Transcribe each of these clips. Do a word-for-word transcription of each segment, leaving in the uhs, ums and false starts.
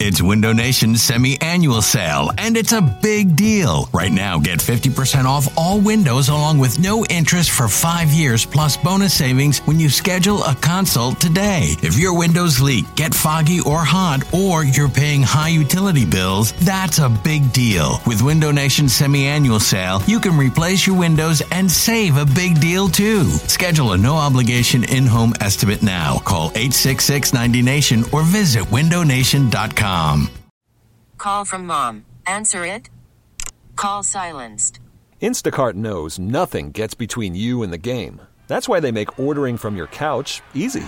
It's Window Nation's semi-annual sale, and it's a big deal. Right now, get fifty percent off all windows along with no interest for five years plus bonus savings when you schedule a consult today. If your windows leak, get foggy or hot, or you're paying high utility bills, that's a big deal. With Window Nation's semi-annual sale, you can replace your windows and save a big deal too. Schedule a no-obligation in-home estimate now. Call eight six six, ninety nation or visit window nation dot com. Call from mom. Answer it. Call silenced. Instacart knows nothing gets between you and the game. That's why they make ordering from your couch easy.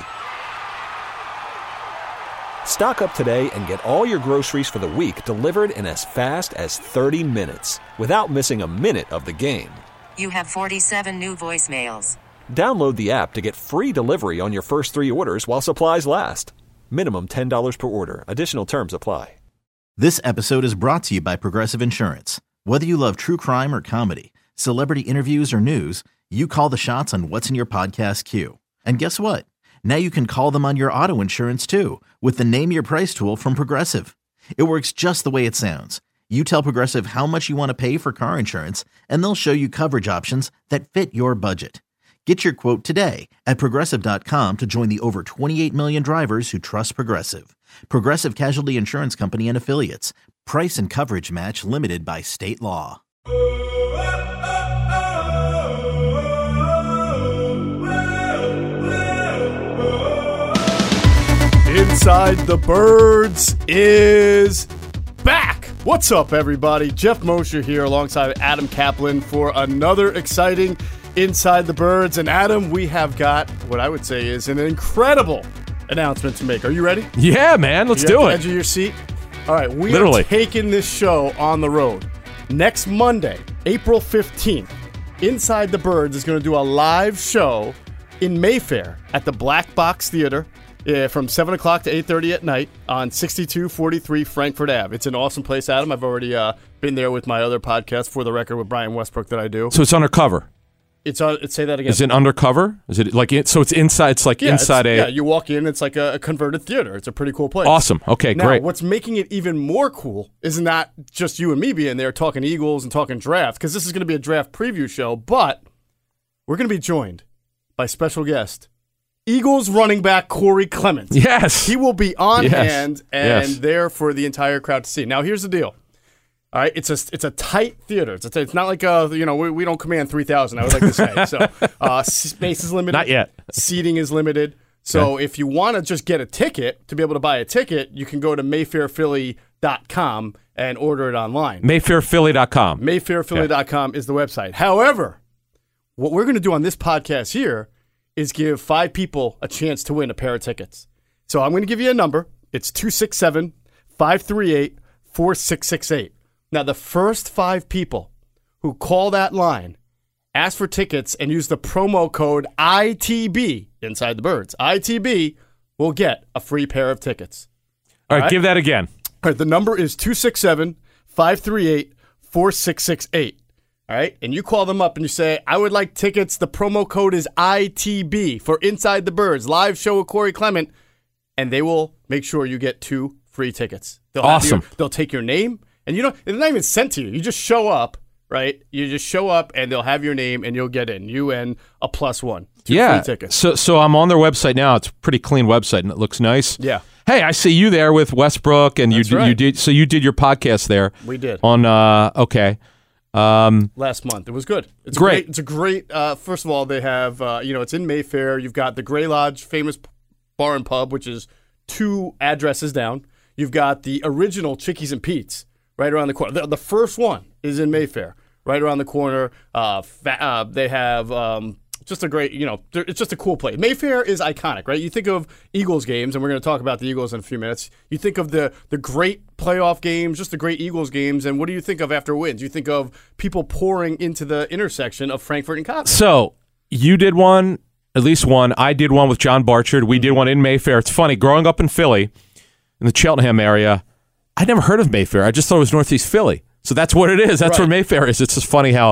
Stock up today and get all your groceries for the week delivered in as fast as thirty minutes without missing a minute of the game. You have forty-seven new voicemails. Download the app to get free delivery on your first three orders while supplies last. Minimum ten dollars per order. Additional terms apply. This episode is brought to you by Progressive Insurance. Whether you love true crime or comedy, celebrity interviews or news, you call the shots on what's in your podcast queue. And guess what? Now you can call them on your auto insurance too with the Name Your Price tool from Progressive. It works just the way it sounds. You tell Progressive how much you want to pay for car insurance, and they'll show you coverage options that fit your budget. Get your quote today at Progressive dot com to join the over twenty-eight million drivers who trust Progressive. Progressive Casualty Insurance Company and Affiliates. Price and coverage match limited by state law. Inside the Birds is back. What's up, everybody? Jeff Mosher here alongside Adam Kaplan for another exciting Inside the Birds. And Adam, we have got what I would say is an incredible announcement to make. Are you ready? Yeah, man. Let's do it. Edge of your seat. All right, we Literally. are taking this show on the road. Next Monday, April fifteenth, Inside the Birds is going to do a live show in Mayfair at the Black Box Theater uh, from seven o'clock to eight thirty at night on sixty-two forty-three Frankfurt Avenue. It's an awesome place, Adam. I've already uh, been there with my other podcast, For the Record, with Brian Westbrook that I do. So it's undercover. It's uh, say that again. Is it undercover? Is it like it, so? It's inside. It's like yeah, inside it's, a. Yeah, you walk in. It's like a, a converted theater. It's a pretty cool place. Awesome. Okay, now, great. What's making it even more cool is not just you and me being there talking Eagles and talking draft, because this is going to be a draft preview show. But we're going to be joined by special guest Eagles running back Corey Clement. Yes, he will be on yes. hand and yes. there for the entire crowd to see. Now, here's the deal. All right, it's a it's a tight theater. It's a, it's not like uh you know we, we don't command three thousand. I would like to say so. Uh, space is limited. Not yet. Seating is limited. So okay. if you want to just get a ticket to be able to buy a ticket, you can go to mayfair philly dot com and order it online. mayfair philly dot com. mayfair philly dot com okay. is the website. However, what we're going to do on this podcast here is give five people a chance to win a pair of tickets. So I'm going to give you a number. It's two six seven, five three eight, four six six eight. Now, the first five people who call that line, ask for tickets, and use the promo code I T B, Inside the Birds, I T B, will get a free pair of tickets. All right, All right? give that again. All right, the number is two six seven, five three eight, four six six eight. All right, and you call them up and you say, I would like tickets. The promo code is I T B for Inside the Birds, live show with Corey Clement, and they will make sure you get two free tickets. They'll awesome. Your, they'll take your name. And you know, it's not even sent to you. You just show up, right? You just show up, and they'll have your name, and you'll get in. You and a plus one. Two yeah. free tickets. So, so I'm on their website now. It's a pretty clean website, and it looks nice. Yeah. Hey, I see you there with Westbrook, and That's you right. you did. So you did your podcast there. We did on. Uh, okay. Um, Last month. It was good. It's great. A great it's a great. Uh, first of all, they have. Uh, you know, it's in Mayfair. You've got the Grey Lodge, famous bar and pub, which is two addresses down. You've got the original Chickies and Pete's. Right around the corner. The, the first one is in Mayfair, right around the corner. Uh, fa- uh, they have um, just a great, you know, it's just a cool place. Mayfair is iconic, right? You think of Eagles games, and we're going to talk about the Eagles in a few minutes. You think of the the great playoff games, just the great Eagles games, and what do you think of after wins? You think of people pouring into the intersection of Frankfurt and Cotton. So you did one, at least one. I did one with John Barchard. We did one in Mayfair. It's funny, growing up in Philly, in the Cheltenham area, I'd never heard of Mayfair. I just thought it was Northeast Philly. So that's what it is. That's right. where Mayfair is. It's just funny how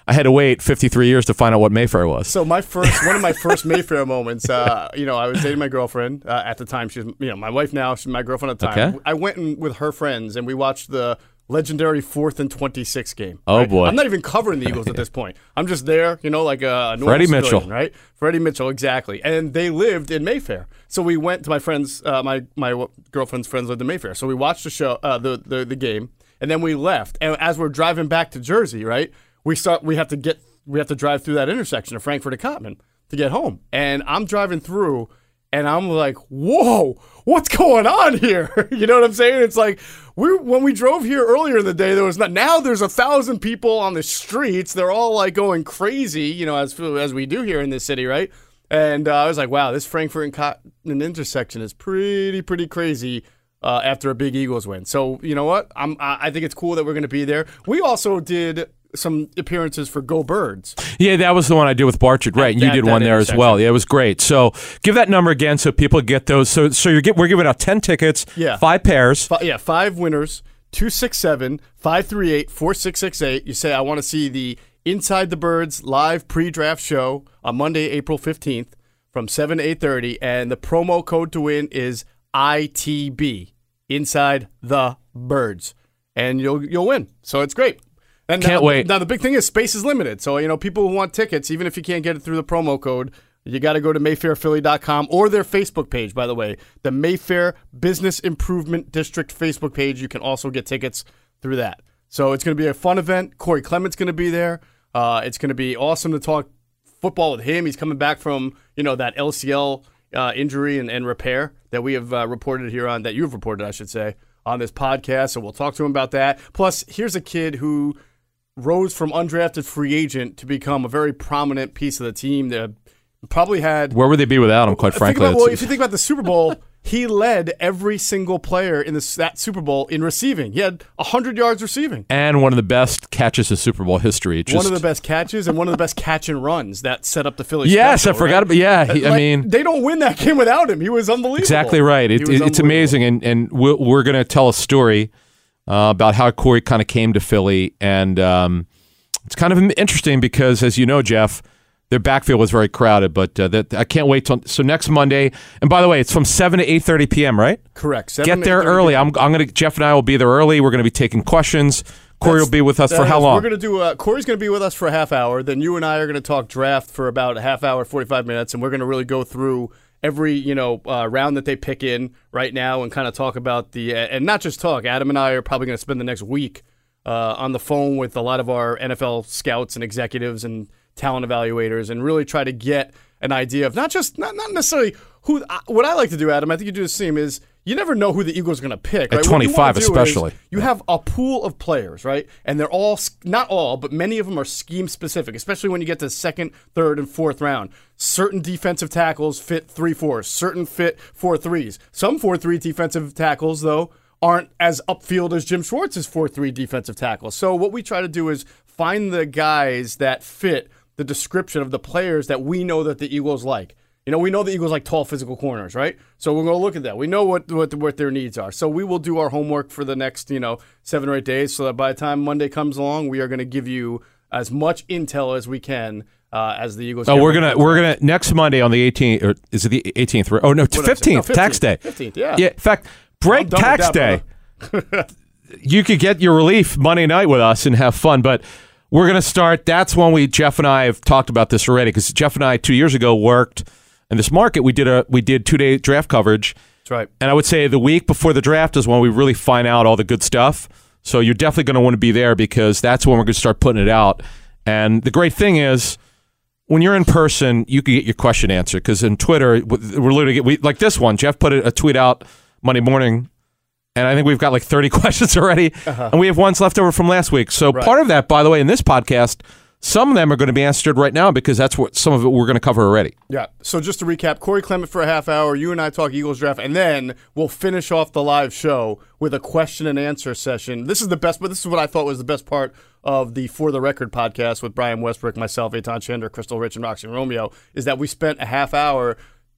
I had to wait fifty-three years to find out what Mayfair was. So my first, one of my first Mayfair moments, uh, you know, I was dating my girlfriend uh, at the time. She was, you know, my wife now. She's my girlfriend at the time. Okay. I went in with her friends and we watched the legendary fourth and twenty-six game. Oh, right? boy. I'm not even covering the Eagles at this point. I'm just there, you know, like a, a normal Freddie civilian, Mitchell. right? Freddie Mitchell, exactly. And they lived in Mayfair. So we went to my friends, uh, my my girlfriend's friends lived in Mayfair. So we watched the show, uh, the, the the game, and then we left. And as we're driving back to Jersey, right, we start. We have to get. We have to drive through that intersection of Frankfurt and Cottman to get home. And I'm driving through. And I'm like, whoa, what's going on here? You know what I'm saying? It's like we when we drove here earlier in the day, there was not. Now there's a thousand people on the streets. They're all like going crazy, you know, as as we do here in this city, right? And uh, I was like, wow, this Frankfurt and Cotton intersection is pretty, pretty crazy uh, after a big Eagles win. So you know what? I'm I think it's cool that we're going to be there. We also did some appearances for Go Birds. Yeah, that was the one I did with Barchard, right? And you that- did that one there as well. Yeah, it was great. So give that number again so people get those. So so you're get, we're giving out ten tickets, Yeah. five pairs. Fi- yeah, five winners, two six seven, five three eight, four six six eight. You say, I want to see the Inside the Birds live pre-draft show on Monday, April fifteenth from seven to eight thirty, and the promo code to win is I T B, Inside the Birds, and you'll you'll win. So it's great. And Can't now, wait. Now, the big thing is space is limited. So, you know, people who want tickets, even if you can't get it through the promo code, you got to go to mayfair philly dot com or their Facebook page, by the way. The Mayfair Business Improvement District Facebook page. You can also get tickets through that. So it's going to be a fun event. Corey Clement's going to be there. Uh, it's going to be awesome to talk football with him. He's coming back from, you know, that L C L uh, injury and, and repair that we have uh, reported here on, that you've reported, I should say, on this podcast. So we'll talk to him about that. Plus, here's a kid who rose from undrafted free agent to become a very prominent piece of the team that probably had. Where would they be without him, quite Think frankly? about, well, It's- if you think about the Super Bowl, he led every single player in this, that Super Bowl in receiving. He had one hundred yards receiving. and one of the best catches in Super Bowl history. Just, One of the best catches and one of the best catch and runs that set up the Phillies. Yes, special, I forgot right? about. Yeah, he, I Like, mean, they don't win that game without him. He was unbelievable. exactly right. He It, was it, it's unbelievable. amazing, and and we're, we're going to tell a story uh, about how Corey kind of came to Philly, and um, it's kind of interesting because, as you know, Jeff, their backfield was very crowded. But uh, that I can't wait till so next Monday. And by the way, it's from seven to eight thirty p.m. Right? Correct. seven Get to there eight thirty early. I'm I'm gonna Jeff and I will be there early. We're gonna be taking questions. Corey That's- will be with us for that how is- long? We're going to do. Uh, Corey's going to be with us for a half hour. Then you and I are going to talk draft for about a half hour, forty-five minutes, and we're going to really go through every you know uh, round that they pick in right now and kind of talk about the uh, and not just talk. Adam and I are probably going to spend the next week uh, on the phone with a lot of our N F L scouts and executives and talent evaluators, and really try to get an idea of not just not not necessarily who. Uh, what I like to do, Adam, I think you do the same. Is you never know who the Eagles are going to pick. At right? What you wanna twenty-five do is especially. You have a pool of players, right? And they're all, not all, but many of them are scheme specific, especially when you get to the second, third, and fourth round. Certain defensive tackles fit three fours, certain fit four threes. Some four three defensive tackles, though, aren't as upfield as Jim Schwartz's four three defensive tackles. So what we try to do is find the guys that fit the description of the players that we know that the Eagles like. You know, we know the Eagles like tall physical corners, right? So we're going to look at that. We know what, what what their needs are. So we will do our homework for the next, you know, seven or eight days so that by the time Monday comes along, we are going to give you as much intel as we can uh, as the Eagles. Oh, get we're ready gonna for we're the gonna next Monday on the eighteenth, or is it the eighteenth? Oh no, What did I say? fifteenth, No, tax day. fifteenth, yeah. Yeah. In fact, break I'm done with tax that, day. You could get your relief Monday night with us and have fun, but we're gonna start. That's when we Jeff and I have talked about this already because Jeff and I two years ago worked in this market. We did a we did two day draft coverage. That's right. And I would say the week before the draft is when we really find out all the good stuff. So you're definitely going to want to be there because that's when we're going to start putting it out. And the great thing is, when you're in person, you can get your question answered. Because in Twitter, we're literally we, like this one. Jeff put a, a tweet out Monday morning, and I think we've got like thirty questions already, uh-huh. and we have ones left over from last week. So right. part of that, by the way, in this podcast, some of them are going to be answered right now because that's what some of it we're going to cover already. Yeah. So just to recap, Corey Clement for a half hour, you and I talk Eagles draft, and then we'll finish off the live show with a question and answer session. This is the best, but this is what I thought was the best part of the For the Record podcast with Brian Westbrook, myself, Eitan Shander, Crystal Rich, and Roxy Romeo, is that we spent a half hour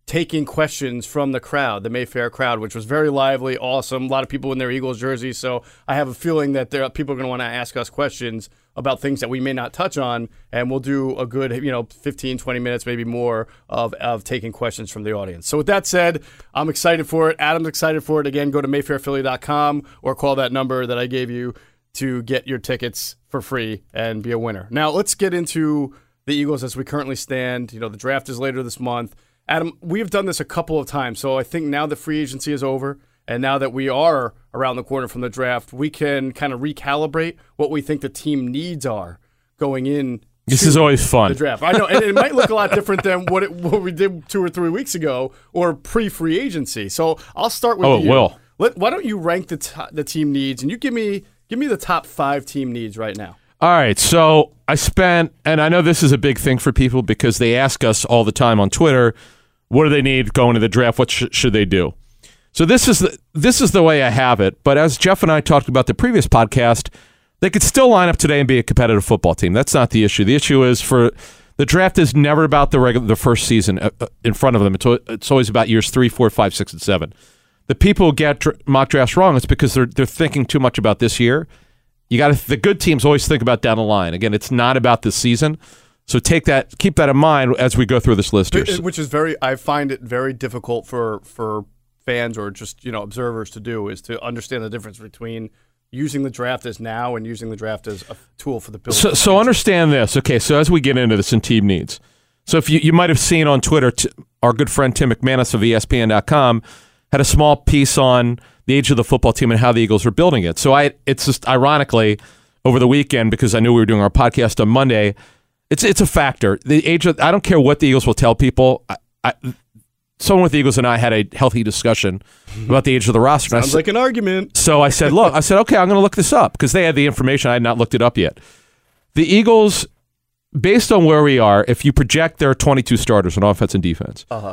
taking questions from the crowd, the Mayfair crowd, which was very lively, awesome. A lot of people in their Eagles jerseys. So I have a feeling that there are people are going to want to ask us questions about things that we may not touch on, and we'll do a good, you know, fifteen, twenty minutes, maybe more, of, of taking questions from the audience. So with that said, I'm excited for it. Adam's excited for it. Again, go to mayfair philly dot com or call that number that I gave you to get your tickets for free and be a winner. Now, let's get into the Eagles as we currently stand. You know, the draft is later this month. Adam, we've done this a couple of times, so I think now the free agency is over, and now that we are around the corner from the draft, we can kind of recalibrate what we think the team needs are going in. This is always fun. The draft. I know, and it might look a lot different than what, it, what we did two or three weeks ago or pre-free agency. So I'll start with oh, you. Oh, it will. Let, why don't you rank the t- the team needs, and you give me give me the top five team needs right now. All right, so I spent, and I know this is a big thing for people because they ask us all the time on Twitter, what do they need going to the draft? What sh- should they do? So this is the, this is the way I have it. But as Jeff and I talked about the previous podcast, they could still line up today and be a competitive football team. That's not the issue. The issue is for the draft is never about the regular, the first season uh, in front of them. It's, it's always about years three, four, five, six, and seven. The people who get dr- mock drafts wrong, it's because they're they're thinking too much about this year. You got the good teams always think about down the line. Again, it's not about this season. So take that, keep that in mind as we go through this list here. Which is very, I find it very difficult for for fans or just you know observers to do, is to understand the difference between using the draft as now and using the draft as a tool for the Bills. So, so understand this. Okay, so as we get into this in team needs, so if you you might have seen on Twitter, t- our good friend Tim McManus of E S P N dot com had a small piece on the age of the football team and how the Eagles were building it. So I, it's just ironically over the weekend, because I knew we were doing our podcast on Monday. It's it's a factor. The age of, I don't care what the Eagles will tell people. I, I, someone with the Eagles and I had a healthy discussion about the age of the roster. Sounds I said, like an argument. So I said, look, I said, okay, I'm going to look this up because they had the information. I had not looked it up yet. The Eagles, based on where we are, if you project there are twenty-two starters on offense and defense, uh-huh.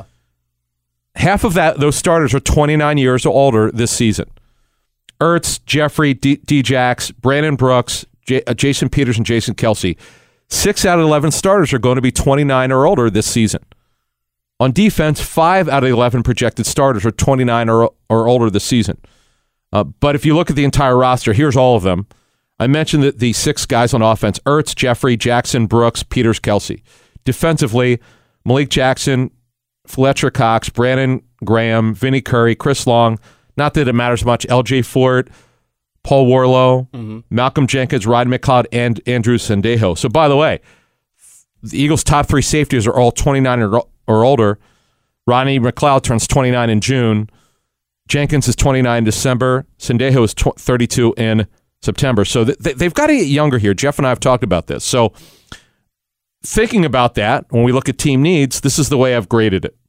half of that those starters are twenty-nine years or older this season. Ertz, Jeffrey, D- D-Jax, Brandon Brooks, J- uh, Jason Peters, and Jason Kelce. Six out of eleven starters are going to be twenty-nine or older this season. On defense, five out of eleven projected starters are twenty-nine or, or older this season. Uh, but if you look at the entire roster, here's all of them. I mentioned that the six guys on offense: Ertz, Jeffrey, Jackson, Brooks, Peters, Kelce. Defensively, Malik Jackson, Fletcher Cox, Brandon Graham, Vinny Curry, Chris Long. Not that it matters much. L J Fort, Paul Warlow, mm-hmm. Malcolm Jenkins, Ryan McLeod, and Andrew Sendejo. So, by the way, the Eagles' top three safeties are all twenty-nine or, or older. Ronnie McLeod turns twenty-nine in June. Jenkins is twenty-nine in December. Sendejo is tw- thirty-two in September. So th- they've got to get younger here. Jeff and I have talked about this. So thinking about that, when we look at team needs, this is the way I've graded it.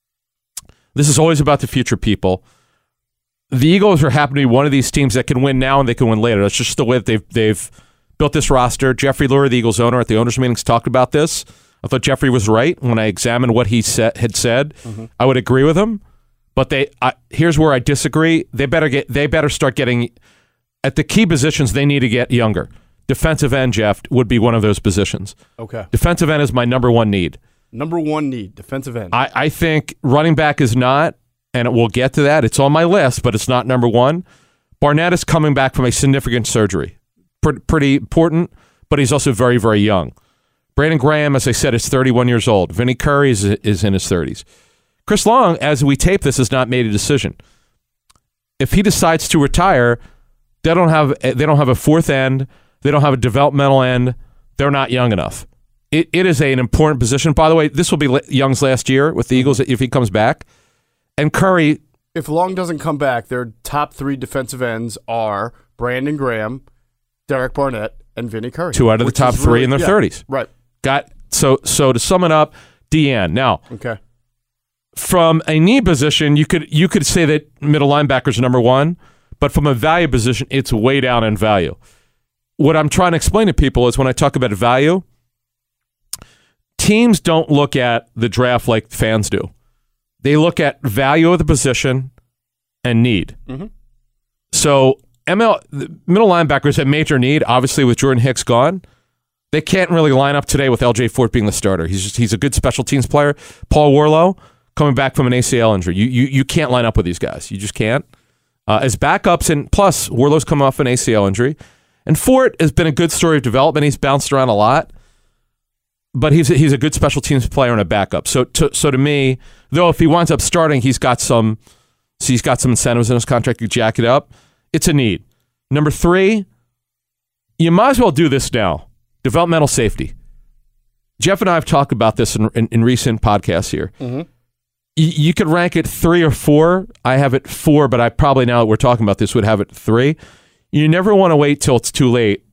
This is always about the future people. The Eagles are happen to be one of these teams that can win now and they can win later. That's just the way that they've they've built this roster. Jeffrey Lurie, the Eagles owner, at the owners' meetings talked about this. I thought Jeffrey was right when I examined what he said, had said. Mm-hmm. I would agree with him, but they I, here's where I disagree. They better get they better start getting at the key positions. They need to get younger. Defensive end, Jeff, would be one of those positions. Okay. Defensive end is my number one need. Number one need, defensive end. I, I think running back is not. And we'll get to that. It's on my list, but it's not number one. Barnett is coming back from a significant surgery. P- pretty important, but he's also very, very young. Brandon Graham, as I said, is thirty-one years old. Vinny Curry is, is in his thirties. Chris Long, as we tape this, has not made a decision. If he decides to retire, they don't have they don't have a fourth end. They don't have a developmental end. They're not young enough. It It is a, an important position. By the way, this will be Young's last year with the Eagles if he comes back. And Curry, if Long doesn't come back, their top three defensive ends are Brandon Graham, Derek Barnett, and Vinny Curry. Two out of the top three really, in their yeah, thirties. Right. Got so so to sum it up, Deanne. Now, okay. From a need position, you could you could say that middle linebacker is number one, but from a value position, it's way down in value. What I'm trying to explain to people is when I talk about value, teams don't look at the draft like fans do. They look at value of the position and need. Mm-hmm. So M L the middle linebackers have major need. Obviously, with Jordan Hicks gone, they can't really line up today with L J Fort being the starter. He's just, he's a good special teams player. Paul Warlow coming back from an A C L injury. You you you can't line up with these guys. You just can't. Uh, as backups, and plus Warlow's come off an A C L injury, and Fort has been a good story of development. He's bounced around a lot, but he's he's a good special teams player and a backup. So to, so to me, though, if he winds up starting, he's got some so he's got some incentives in his contract to jack it up. It's a need. Number three, you might as well do this now. Developmental safety. Jeff and I have talked about this in, in, in recent podcasts here. Mm-hmm. Y- you could rank it three or four. I have it four, but I probably, now that we're talking about this, would have it three. You never want to wait till it's too late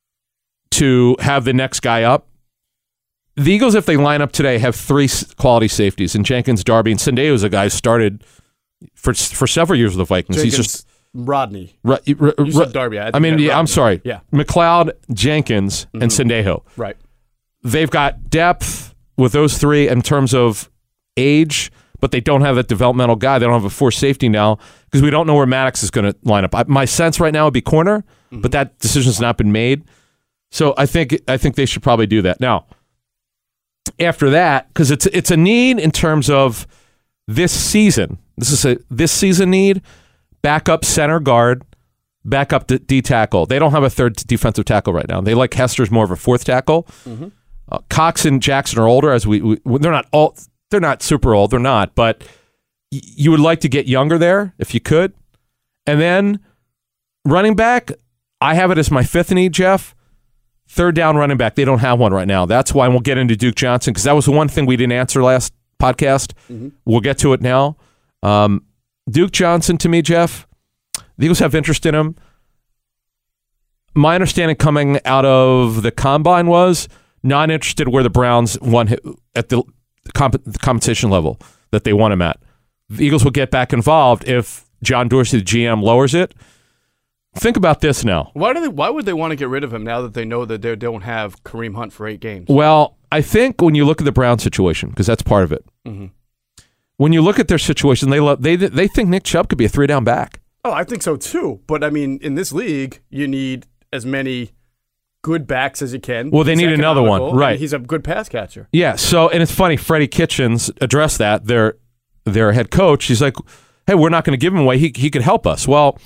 to have the next guy up. The Eagles, if they line up today, have three quality safeties, and Jenkins, Darby, and Sendeo is a guy who started for for several years with the Vikings. Jenkins, He's just Rodney. Ru- ru- You ru- said Darby. I, I mean, yeah, I'm sorry. Yeah. McLeod, Jenkins, and Sendejo. Right. They've got depth with those three in terms of age, but they don't have that developmental guy. They don't have a force safety now because we don't know where Maddox is going to line up. I, my sense right now would be corner, mm-hmm. but that decision's not been made. So I think I think they should probably do that. Now, after that, because it's it's a need in terms of this season. This is a this season need. Backup center guard, backup D, D tackle. They don't have a third defensive tackle right now. They like Hester's more of a fourth tackle. Mm-hmm. Uh, Cox and Jackson are older. As we, we they're not all they're not super old. They're not, but y- you would like to get younger there if you could. And then running back, I have it as my fifth need, Jeff. Third down running back. They don't have one right now. That's why we'll get into Duke Johnson because that was the one thing we didn't answer last podcast. Mm-hmm. We'll get to it now. Um, Duke Johnson, to me, Jeff, the Eagles have interest in him. My understanding coming out of the combine was not interested where the Browns won at the, comp- the compensation level that they want him at. The Eagles will get back involved if John Dorsey, the G M, lowers it. Think about this now. Why do they? Why would they want to get rid of him now that they know that they don't have Kareem Hunt for eight games? Well, I think when you look at the Browns situation, because that's part of it. Mm-hmm. When you look at their situation, they love, they they think Nick Chubb could be a three down back. Oh, I think so too. But I mean, in this league, you need as many good backs as you can. Well, they need another one, right? He's a good pass catcher. Yeah. So, and it's funny. Freddie Kitchens addressed that. Their their head coach. He's like, "Hey, we're not going to give him away. He he could help us." Well,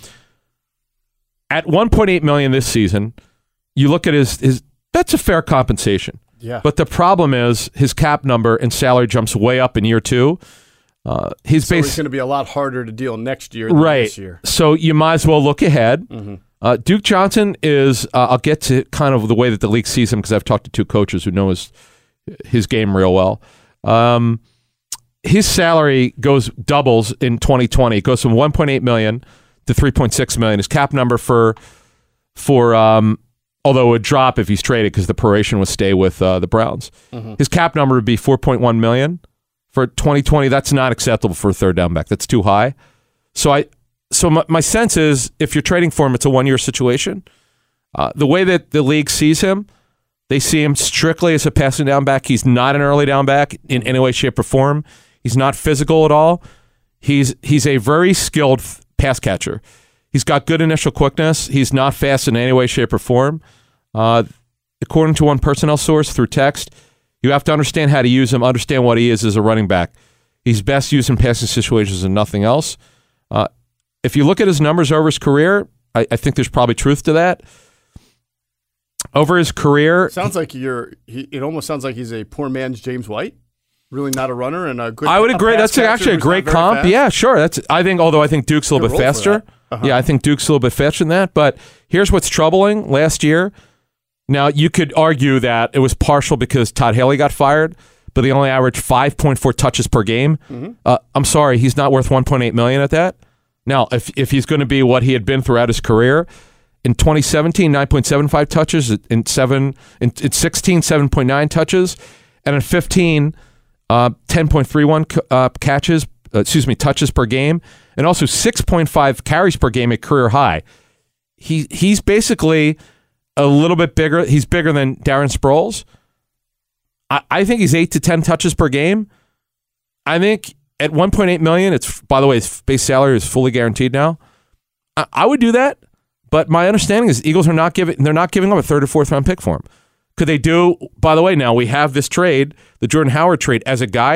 at one point eight million dollars this season, you look at his his. That's a fair compensation. Yeah. But the problem is his cap number and salary jumps way up in year two. Uh, his so base it's going to be a lot harder to deal next year than right. this year. So you might as well look ahead. Mm-hmm. Uh, Duke Johnson is, uh, I'll get to kind of the way that the league sees him because I've talked to two coaches who know his his game real well. Um, his salary goes doubles in twenty twenty. It goes from one point eight million dollars to three point six million dollars. His cap number for, for um, although it would drop if he's traded because the proration would stay with uh, the Browns. Mm-hmm. His cap number would be four point one million dollars. For twenty twenty, that's not acceptable for a third down back. That's too high. So I, so my, my sense is if you're trading for him, it's a one-year situation. Uh, the way that the league sees him, they see him strictly as a passing down back. He's not an early down back in any way, shape, or form. He's not physical at all. He's he's a very skilled pass catcher. He's got good initial quickness. He's not fast in any way, shape, or form. Uh, according to one personnel source through text, you have to understand how to use him, understand what he is as a running back. He's best used in passing situations and nothing else. Uh, if you look at his numbers over his career, I, I think there's probably truth to that. Over his career... Sounds like you're... He, it almost sounds like he's a poor man's James White. Really not a runner and a good... I would agree. That's actually a great comp. Fast. Yeah, sure. That's. I think, although I think Duke's a little bit faster. Uh-huh. Yeah, I think Duke's a little bit faster than that. But here's what's troubling. Last year... Now, you could argue that it was partial because Todd Haley got fired, but they only averaged five point four touches per game. Mm-hmm. Uh, I'm sorry, he's not worth one point eight million dollars at that. Now, if if he's going to be what he had been throughout his career, in twenty seventeen, nine point seven five touches, in seven, in, in sixteen, seven point nine touches, and in fifteen, uh, ten point three one uh, catches, uh, excuse me, touches per game, and also six point five carries per game at career high. He he's basically a little bit bigger. He's bigger than Darren Sproles. I, I think he's eight to ten touches per game. I think at one point eight million dollars, it's, by the way, his base salary is fully guaranteed now. I, I would do that, but my understanding is the Eagles are not giving, they're not giving up a third or fourth round pick for him. Could they do, by the way, now we have this trade, the Jordan Howard trade, as a guide.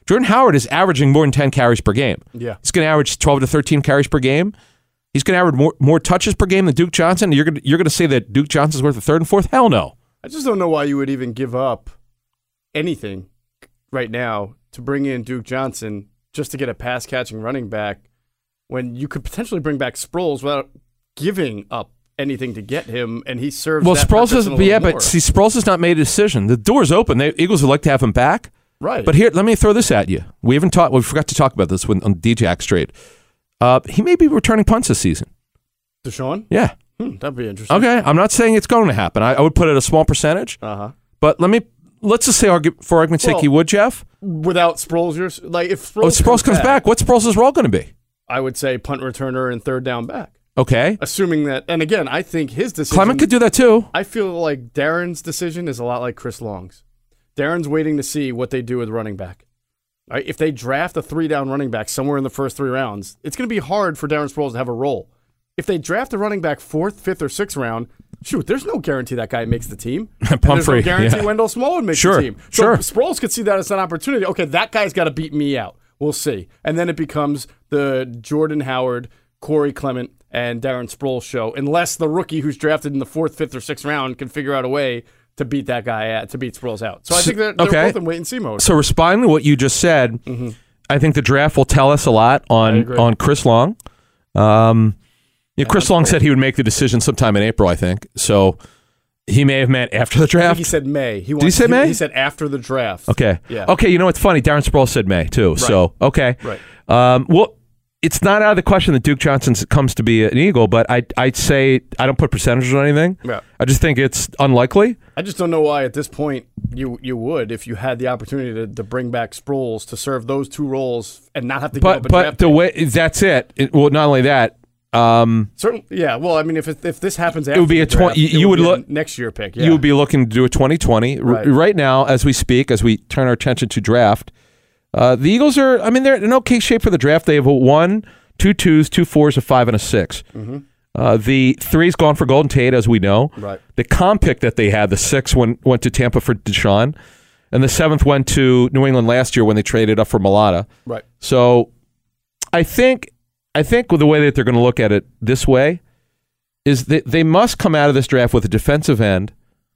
Jordan Howard is averaging more than ten carries per game. Yeah. He's going to average twelve to thirteen carries per game. He's going to average more, more touches per game than Duke Johnson. You're going to, you're going to say that Duke Johnson's worth a third and fourth? Hell no. I just don't know why you would even give up anything right now to bring in Duke Johnson just to get a pass-catching running back when you could potentially bring back Sproles without giving up anything to get him, and he serves Well, that Sproles purpose has, and a yeah, little but more. see, Sproles has not made a decision. The door's open. The Eagles would like to have him back. Right. But here, let me throw this at you. We haven't talked. We forgot to talk about this when on D J X trade. Uh, he may be returning punts this season. Deshaun? Yeah. Hmm, that'd be interesting. Okay. I'm not saying it's going to happen. I, I would put it a small percentage. Uh-huh. But let me let's just say, argu- for argument's sake, Well, he would, Jeff. Without Sproles, you're, like if Sproles, Oh, Sproles comes back. What's Sproles' role going to be? I would say punt returner and third down back. Okay. Assuming that, and again, I think his decision. Clement could do that too. I feel like Darren's decision is a lot like Chris Long's. Darren's waiting to see what they do with running back. Right? If they draft a three-down running back somewhere in the first three rounds, it's going to be hard for Darren Sproles to have a role. If they draft a running back fourth, fifth, or sixth round, shoot, there's no guarantee that guy makes the team. And there's no guarantee yeah. Wendell Smallwood makes Sure, the team. So sure. Sproles could see that as an opportunity. Okay, that guy's got to beat me out. We'll see. And then it becomes the Jordan Howard, Corey Clement, and Darren Sproles show, unless the rookie who's drafted in the fourth, fifth, or sixth round can figure out a way to beat that guy at, to beat Sproles out. So I think they're, they're okay. both in wait-and-see mode. So responding to what you just said, mm-hmm. I think the draft will tell us a lot on, on Chris Long. Um, you know, Chris Long said he would make the decision sometime in April, I think. So he may have meant after the I draft. think he said May. He Did he say May? He said after the draft. Okay. Yeah. Okay, you know what's funny? Darren Sproles said May, too. Right. So, okay. Right. Um, well, it's not out of the question that Duke Johnson comes to be an Eagle, but I, I'd say I don't put percentages on anything. Yeah. I just think it's unlikely. I just don't know why at this point you you would if you had the opportunity to, to bring back Sproles to serve those two roles and not have to give But up a but draft the pick. way that's it. it. Well, not only that. Um, Certain, yeah. Well, I mean, if it, if this happens, after it would be the a draft, twenty. it You would be a look next year pick. Yeah. You would be looking to do a twenty twenty Right. R- right now as we speak, as we turn our attention to draft. Uh, the Eagles are. I mean, they're in okay shape for the draft. They have a one, two twos, two fours, a five, and a six. Mm-hmm. Uh, the three's gone for Golden Tate, as we know. Right. The comp pick that they had, the six, went went to Tampa for Deshaun, and the seventh went to New England last year when they traded up for Mulata. Right. So, I think I think with the way that they're going to look at it this way is that they must come out of this draft with a defensive end.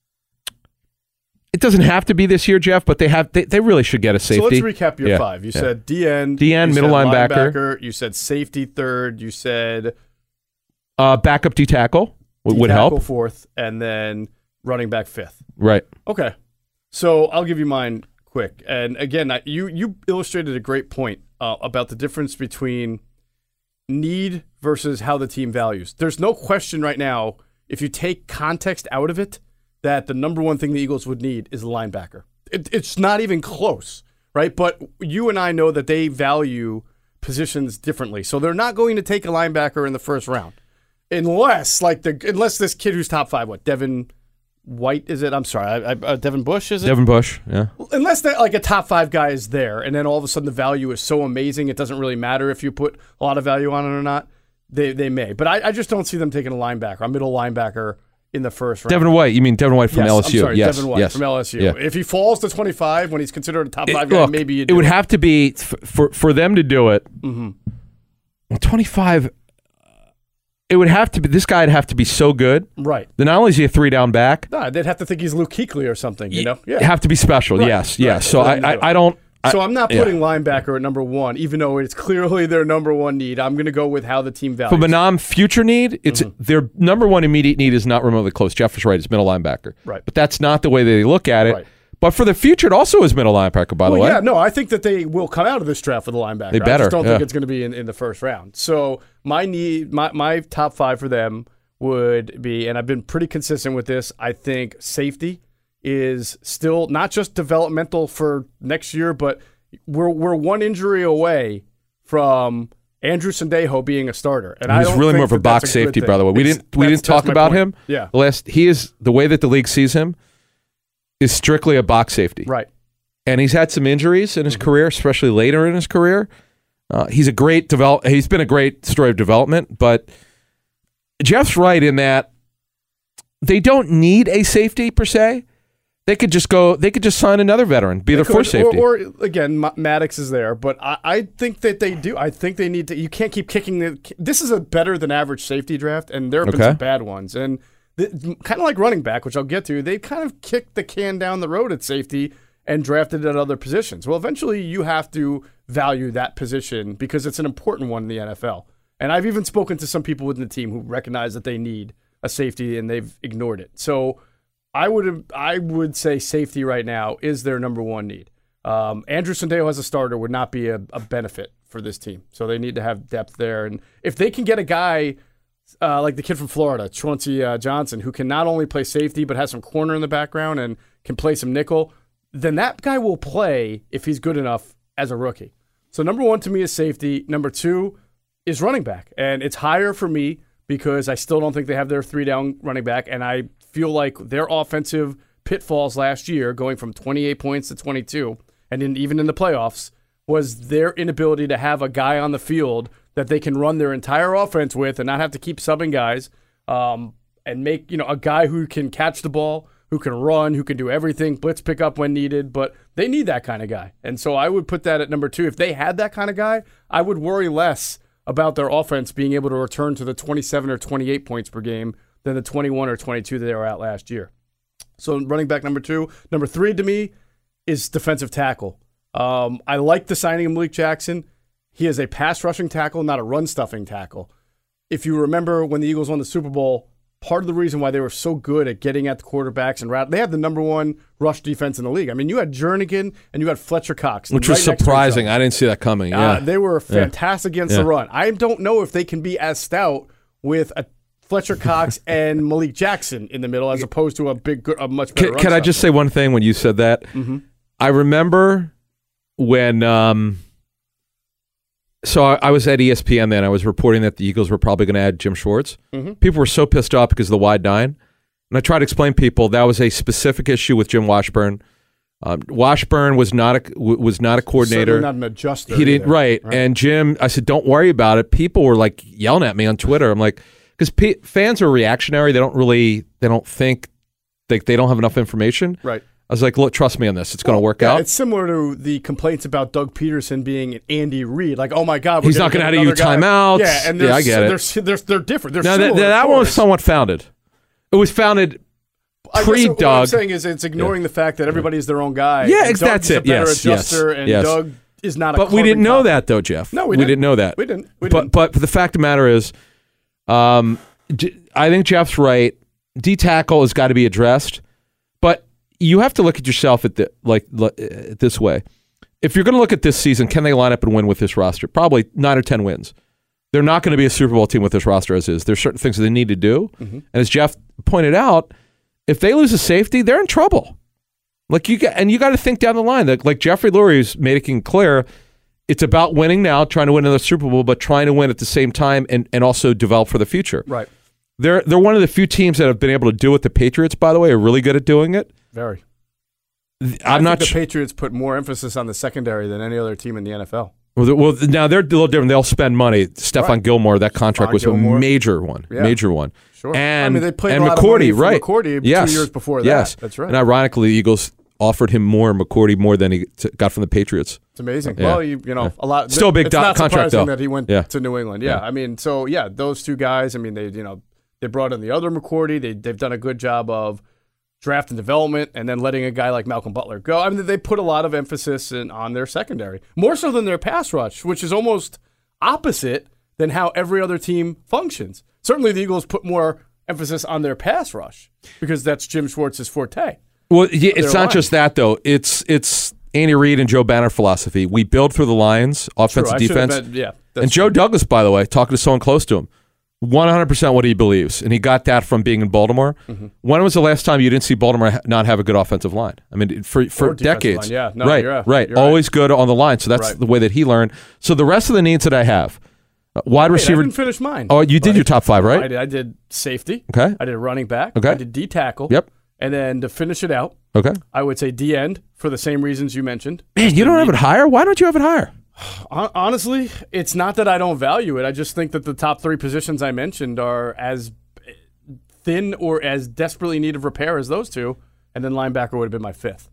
It doesn't have to be this year, Jeff, but they have. They, they really should get a safety. So let's recap your Yeah. five. You Yeah. said D N, D N, you middle said linebacker. You said safety third. You said Uh, backup D tackle would, would D-tackle help. fourth, and then running back fifth. Right. Okay. So I'll give you mine quick. And again, I- you you illustrated a great point uh, about the difference between need versus how the team values. There's no question right now, if you take context out of it, that the number one thing the Eagles would need is a linebacker. It, it's not even close, right? But you and I know that they value positions differently. So they're not going to take a linebacker in the first round. Unless, like the unless this kid who's top five, what, Devin White is it? I'm sorry, I, I, uh, Devin Bush is it? Devin Bush, yeah. Unless that like a top five guy is there, and then all of a sudden the value is so amazing, it doesn't really matter if you put a lot of value on it or not. They they may, but I, I just don't see them taking a linebacker, a middle linebacker in the first round. Devin White, you mean Devin White from yes, L S U? I'm sorry, yes, Devin White yes. from L S U. Yeah. If he falls to twenty-five when he's considered a top It- five guy, look, maybe you it do would have to be f- for for them to do it. Mm-hmm. Well, twenty-five. It would have to be. This guy'd have to be so good. Right. Then not only is he a three down back, Nah, they'd have to think he's Luke Kuechly or something, you know? yeah, have to be special. Right, Yes, right, yes. So for I, them to do it. I, I don't. So I, I'm not yeah. putting linebacker at number one, even though it's clearly their number one need. I'm going to go with how the team values. For Manam future need, it's Mm-hmm. their number one immediate need is not remotely close. Jeff is right; it's middle linebacker. Right. But that's not the way they look at it. Right. But for the future, it also is middle linebacker. By well, the way, yeah, no, I think that they will come out of this draft with a linebacker. They I better, just don't yeah. think it's going to be in, in the first round. So my need, my my top five for them would be, and I've been pretty consistent with this. I think safety is still not just developmental for next year, but we're we're one injury away from Andrew Sendejo being a starter, and I he's don't really think more of a that that's box a good safety, thing. by the way. We It's- didn't we that's- didn't talk that's my about point. him. Yeah, The last he is the way that the league sees him is strictly a box safety. right. And he's had some injuries in his career, especially later in his career. Uh, he's a great develop. He's been a great story of development, but Jeff's right in that they don't need a safety per se, They could just go. They could just sign another veteran, be They their fourth could, safety. Or, or again, Ma- Maddox is there, but I, I think that they do. I think they need to. You can't keep kicking the. This is a better than average safety draft, and there have been Okay. some bad ones. And kind of like running back, which I'll get to, they kind of kicked the can down the road at safety and drafted at other positions. Well, eventually you have to value that position because it's an important one in the N F L. And I've even spoken to some people within the team who recognize that they need a safety and they've ignored it. So I would I would say safety right now is their number one need. Um, Andrew Sendejo as a starter would not be a, a benefit for this team. So they need to have depth there. And if they can get a guy uh, like the kid from Florida, Chauncey uh, Johnson, who can not only play safety but has some corner in the background and can play some nickel, then that guy will play if he's good enough as a rookie. So number one to me is safety. Number two is running back. And it's higher for me because I still don't think they have their three-down running back, and I feel like their offensive pitfalls last year, going from twenty-eight points to twenty-two, and in, even in the playoffs, was their inability to have a guy on the field that they can run their entire offense with and not have to keep subbing guys, um, and make, you know, a guy who can catch the ball, who can run, who can do everything, blitz pick up when needed, but they need that kind of guy. And so I would put that at number two. If they had that kind of guy, I would worry less about their offense being able to return to the twenty-seven or twenty-eight points per game than the twenty-one or twenty-two that they were at last year. So running back number two. Number three to me is defensive tackle. Um, I like the signing of Malik Jackson. He is a pass rushing tackle, not a run stuffing tackle. If you remember when the Eagles won the Super Bowl, part of the reason why they were so good at getting at the quarterbacks and route, they had the number one rush defense in the league. I mean, you had Jernigan and you had Fletcher Cox. Which right was surprising. I didn't see that coming. Yeah. Uh, they were fantastic yeah. against yeah. the run. I don't know if they can be as stout with a Fletcher Cox and Malik Jackson in the middle as opposed to a big, a much better Can, run can I just stuffer. say one thing when you said that? Mm-hmm. I remember when um, so I, I was at E S P N then. I was reporting that the Eagles were probably going to add Jim Schwartz. Mm-hmm. People were so pissed off because of the wide nine. And I tried to explain to people that was a specific issue with Jim Washburn. Um, Washburn was not a w- was not a coordinator. Certainly not an adjuster. He didn't either. right. right. And Jim, I said, don't worry about it. People were like yelling at me on Twitter. I'm like, because p- fans are reactionary. They don't really. They don't think. They they don't have enough information. Right. I was like, look, trust me on this. It's going to work Yeah, out. it's similar to the complaints about Doug Peterson being an Andy Reid. Like, oh my God, we're he's not going to get have you another guy. timeouts. Yeah, and yeah, I get it. They're, they're, they're different. They're now, that, similar, that of one was course. somewhat founded. It was founded I guess pre what I'm Doug. saying is it's ignoring the fact that everybody is their own guy. Yeah, and that's Doug's a it. better Yes, adjuster, yes, and yes. Doug is not a But we carbon didn't know copy. that, though, Jeff. No, we we didn't. didn't know that. We didn't. We but didn't. but the fact of the matter is, um, J- I think Jeff's right. D tackle has got to be addressed, but you have to look at yourself at the like uh, this way. If you're going to look at this season, can they line up and win with this roster? Probably nine or ten wins. They're not going to be a Super Bowl team with this roster as is. There's certain things that they need to do, Mm-hmm. and as Jeff pointed out, if they lose a safety, they're in trouble. Like you got, and you got to think down the line. That like Jeffrey Lurie's making clear, it's about winning now, trying to win another Super Bowl, but trying to win at the same time and, and also develop for the future. Right. They're they're one of the few teams that have been able to do it. The Patriots, by the way, are really good at doing it. Very. I'm I not. think the Sh- Patriots put more emphasis on the secondary than any other team in the N F L. well, they're- well, now they're a little different. They'll spend money. Stephon Right. Gilmore, that contract Stephon was Gilmore. a major one, Yeah. major one. Sure. And I mean, they played and a lot McCourty, of money right? for McCourty yes. two years before that. Yes, That's right. And ironically, the Eagles offered him more McCourty more than he t- got from the Patriots. It's amazing. Yeah. Well, you, you know, Yeah. a lot. Still a big it's do- not contract, surprising though. that he went Yeah. to New England. Yeah. Yeah. I mean, so yeah, those two guys. I mean, they you know they brought in the other McCourty. They they've done a good job of draft and development, and then letting a guy like Malcolm Butler go. I mean, they put a lot of emphasis in, on their secondary, more so than their pass rush, which is almost opposite than how every other team functions. Certainly, the Eagles put more emphasis on their pass rush because that's Jim Schwartz's forte. Well, yeah, it's Their not line. just that though. It's it's Andy Reid and Joe Banner philosophy. We build through the lines, offensive True, I should have defense. been- yeah, that's And Joe true. Douglas, by the way, talking to someone close to him, one hundred percent what he believes, and he got that from being in Baltimore. Mm-hmm. When was the last time you didn't see Baltimore ha- not have a good offensive line? I mean, for for Or defensive decades, line, yeah. No, right, you're- right, you're always good on the line. So that's Right. the way that he learned. So the rest of the needs that I have, uh, wide Wait, I receiver. didn't finish mine. Oh, you did Right. your top five, right? I did, I did safety. Okay. I did running back. Okay. I did D tackle. Yep. And then to finish it out, Okay. I would say D end for the same reasons you mentioned. Man, you don't have it higher. Why don't you have it higher? Hon- Honestly, it's not that I don't value it. I just think that the top three positions I mentioned are as thin or as desperately in need of repair as those two. and then linebacker would have been my fifth.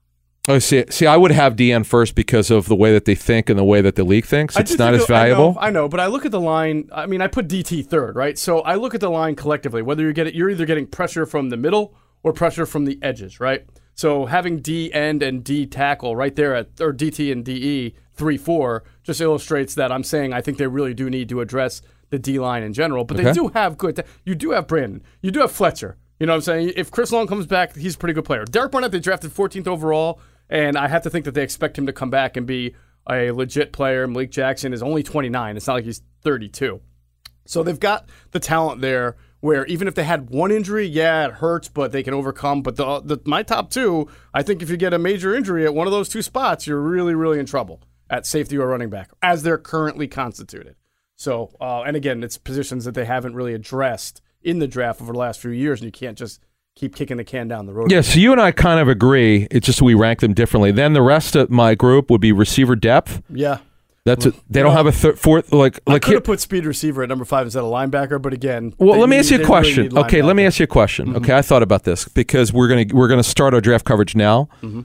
Oh, see, see, I would have D N first because of the way that they think and the way that the league thinks. I It's do not think as the- I know- valuable. I know, but I look at the line. I mean, I put D T third, right? So I look at the line collectively. Whether you get it, you're either getting pressure from the middle or pressure from the edges, right? So having D end and D tackle right there at, or D T and D E three four just illustrates that I'm saying I think they really do need to address the D line in general. But Okay. they do have good. You do have Brandon. You do have Fletcher. You know what I'm saying? If Chris Long comes back, he's a pretty good player. Derek Barnett, they drafted fourteenth overall. And I have to think that they expect him to come back and be a legit player. Malik Jackson is only twenty-nine. It's not like he's thirty-two. So they've got the talent there where even if they had one injury, yeah, it hurts, but they can overcome. But the, the my top two, I think if you get a major injury at one of those two spots, you're really, really in trouble at safety or running back, as they're currently constituted. So, uh, and again, it's positions that they haven't really addressed in the draft over the last few years, and you can't just keep kicking the can down the road. Yeah, so you and I kind of agree. It's just we rank them differently. Then the rest of my group would be receiver depth. Yeah. That's a, they don't Well, have a third, fourth like I like. could here- have put speed receiver at number five instead of linebacker, but again, Well, they let me need- ask you a they really question. need Okay, let me linebacker. ask you a question. Mm-hmm. Okay, I thought about this because we're gonna we're gonna start our draft coverage now. Mm-hmm.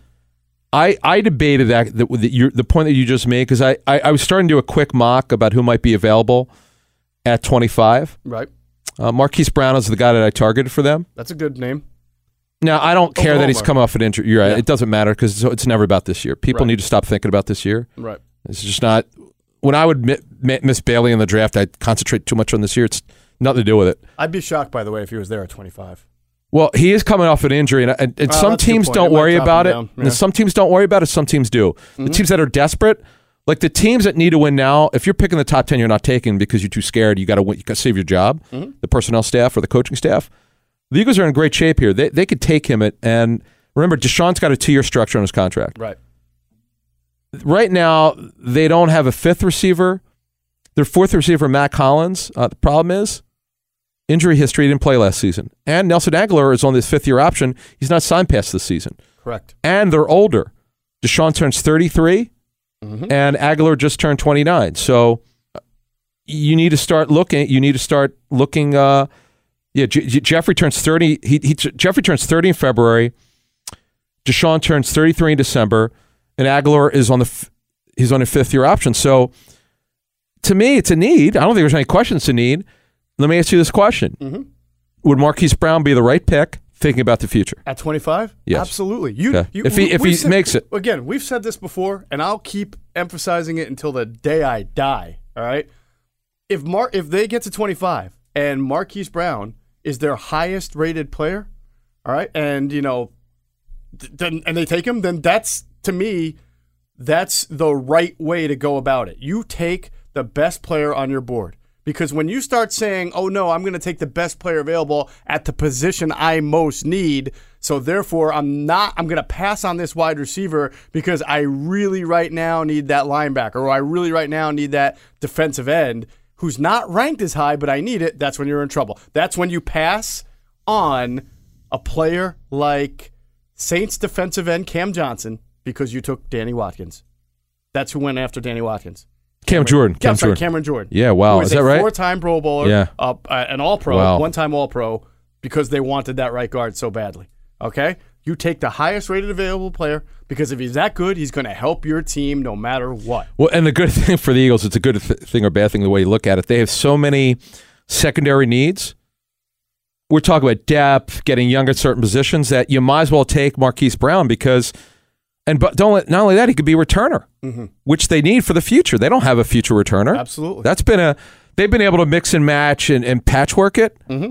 I, I debated that the the, your, the point that you just made because I, I I was starting to do a quick mock about who might be available at twenty-five. Right. Uh, Marquise Brown is the guy that I targeted for them. That's a good name. Now I don't care that he's Oklahoma. come off an injury. You're right. Yeah. It doesn't matter because it's, it's never about this year. People Right. need to stop thinking about this year. Right. It's just not. When I would mi- mi- miss Bailey in the draft, I'd concentrate too much on this year. It's nothing to do with it. I'd be shocked, by the way, if he was there at twenty-five. Well, he is coming off an injury, and, and, and Oh, some that's a good teams point. don't It might worry drop about him it. down. And Yeah. some teams don't worry about it. Some teams do. The teams that are desperate, like the teams that need to win now, if you're picking the top ten, you're not taking because you're too scared. You got to win. You got to save your job. The personnel staff or the coaching staff. The Eagles are in great shape here. They they could take him at and remember, Deshaun's got a two year structure on his contract. Right. Right now, they don't have a fifth receiver. Their fourth receiver, Matt Collins. Uh, the problem is injury history. He didn't play last season. And Nelson Aguilar is on this fifth year option. He's not signed past this season. Correct. And they're older. Deshaun turns thirty-three, Mm-hmm. and Aguilar just turned twenty-nine. So uh, you need to start looking. You need to start looking. Uh, yeah, J- J- Jeffrey turns thirty. He, he Jeffrey turns thirty in February. Deshaun turns thirty-three in December, and Aguilar is on the f- he's on a fifth year option. So to me, it's a need. I don't think there's any questions to need. Let me ask you this question: Mm-hmm. Would Marquise Brown be the right pick, thinking about the future? At twenty-five? Yes. Absolutely. You, Okay. you If he- if we've he said- makes it. Again, we've said this before, and I'll keep emphasizing it until the day I die. All right? If Mar- if they get to twenty-five and Marquise Brown is their highest rated player, all right, and you know, th- then and they take him, then that's to me, that's the right way to go about it. You take the best player on your board. Because when you start saying, oh, no, I'm going to take the best player available at the position I most need, so therefore I'm not, I'm going to pass on this wide receiver because I really right now need that linebacker, or I really right now need that defensive end who's not ranked as high, but I need it, that's when you're in trouble. That's when you pass on a player like Saints defensive end Cam Johnson because you took Danny Watkins. That's who went after Danny Watkins. Cam Jordan. Yeah, Cam sorry, Jordan. Cameron Jordan. Yeah, wow. Who is Is that a right? Four-time Pro Bowler, Yeah. uh, uh, an All-Pro, Wow. one-time All-Pro, because they wanted that right guard so badly. Okay? You take the highest-rated available player because if he's that good, he's going to help your team no matter what. Well, and the good thing for the Eagles, it's a good th- thing or bad thing the way you look at it. They have so many secondary needs. We're talking about depth, getting young at certain positions that you might as well take Marquise Brown because, and but don't let, not only that, he could be a returner, Mm-hmm. which they need for the future. They don't have a future returner. Absolutely. That's been a they've been able to mix and match and, and patchwork it. Mm-hmm.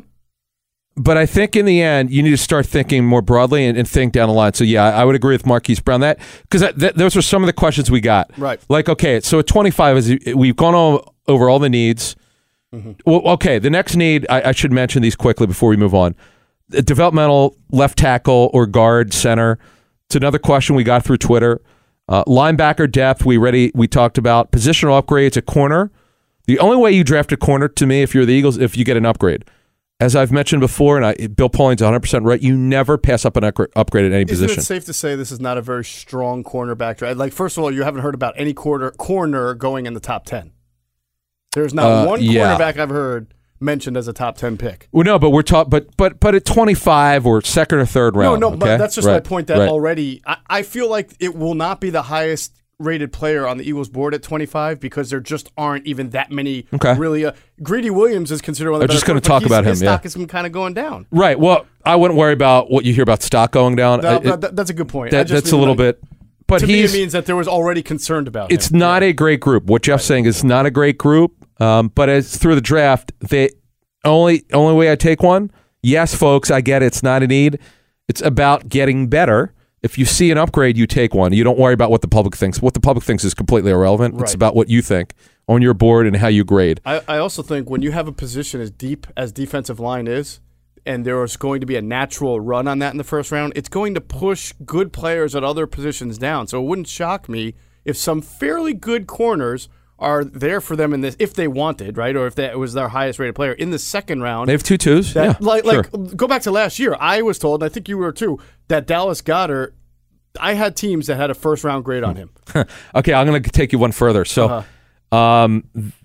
But I think in the end, you need to start thinking more broadly and, and think down the line. So yeah, I would agree with Marquise Brown that because that, that, those are some of the questions we got. Right. Like okay, so at twenty-five, is we've gone all, over all the needs. Mm-hmm. Well, okay, the next need I, I should mention these quickly before we move on. The developmental left tackle or guard center. It's another question we got through Twitter. Uh, linebacker depth, we already we talked about. Positional upgrades at corner. The only way you draft a corner to me, if you're the Eagles, if you get an upgrade. As I've mentioned before, and I, Bill Pauling's one hundred percent right, you never pass up an upgrade at any Isn't position. it safe to say this is not a very strong cornerback draft? Like, first of all, you haven't heard about any quarter, corner going in the top ten. There's not Uh, one yeah. cornerback I've heard mentioned as a top ten pick. Well, no, but we're talking, but but but at twenty-five or second or third round. No, no, okay? but that's just right. my point. That right. already, I, I feel like it will not be the highest rated player on the Eagles board at twenty-five because there just aren't even that many. Okay. Really, uh, Greedy Williams is considered one of the I'm just better gonna players, talk but about his, him, His yeah. stock is kind of going down. Right. Well, I wouldn't worry about what you hear about stock going down. No, It- that- that- that's a good point. I That, just that's a mean, little like, bit. But to me, he's it means that there was already concerned about it's him. not a great group. What Jeff's saying is not a great group. Um, but as through the draft, they only only way I take one. Yes, folks, I get it. It's not a need. It's about getting better. If you see an upgrade, you take one. You don't worry about what the public thinks. What the public thinks is completely irrelevant. It's Right. about what you think on your board and how you grade. I, I also think when you have a position as deep as defensive line is, and there is going to be a natural run on that in the first round, it's going to push good players at other positions down. So it wouldn't shock me if some fairly good corners are there for them in this, if they wanted, right, or if that was their highest rated player in the second round. They have two twos. That, yeah, like, sure. like go back to last year. I was told, and I think you were too, that Dallas Goedert. I had teams that had a first round grade on him. Okay, I'm going to take you one further. So, Uh-huh. um,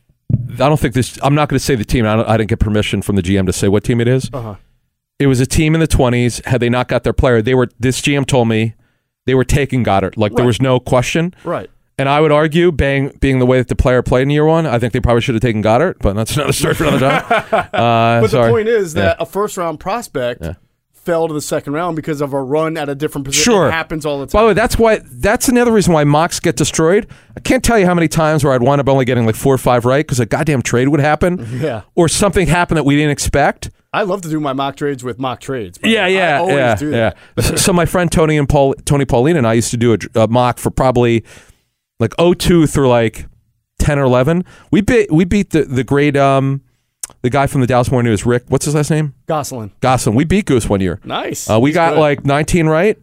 I don't think this. I'm not going to say the team. I, don't, I didn't get permission from the G M to say what team it is. Uh-huh. It was a team in the twenties. Had they not got their player, they were. This G M told me they were taking Goddard. Like there Right. was no question. Right. And I would argue, bang, being the way that the player played in year one, I think they probably should have taken Goddard. But that's another story for another time. Uh, But sorry. the point is that Yeah. a first round prospect fell to the second round because of a run at a different position. Sure. It happens all the time. By the way, that's why. That's another reason why mocks get destroyed. I can't tell you how many times where I'd wind up only getting like four or five right because a goddamn trade would happen, Yeah. or something happened that we didn't expect. I love to do my mock trades with mock trades. by the Yeah, way. yeah, I always yeah, do yeah. that. so, so my friend Tony and Paul, Tony Pauline and I used to do a, a mock for probably like oh two through like ten or eleven. We beat we beat the the great um the guy from the Dallas Morning News, Rick. What's his last name? Gosselin. Gosselin. We beat Goose one year. Nice. Uh, we He's got good. like nineteen right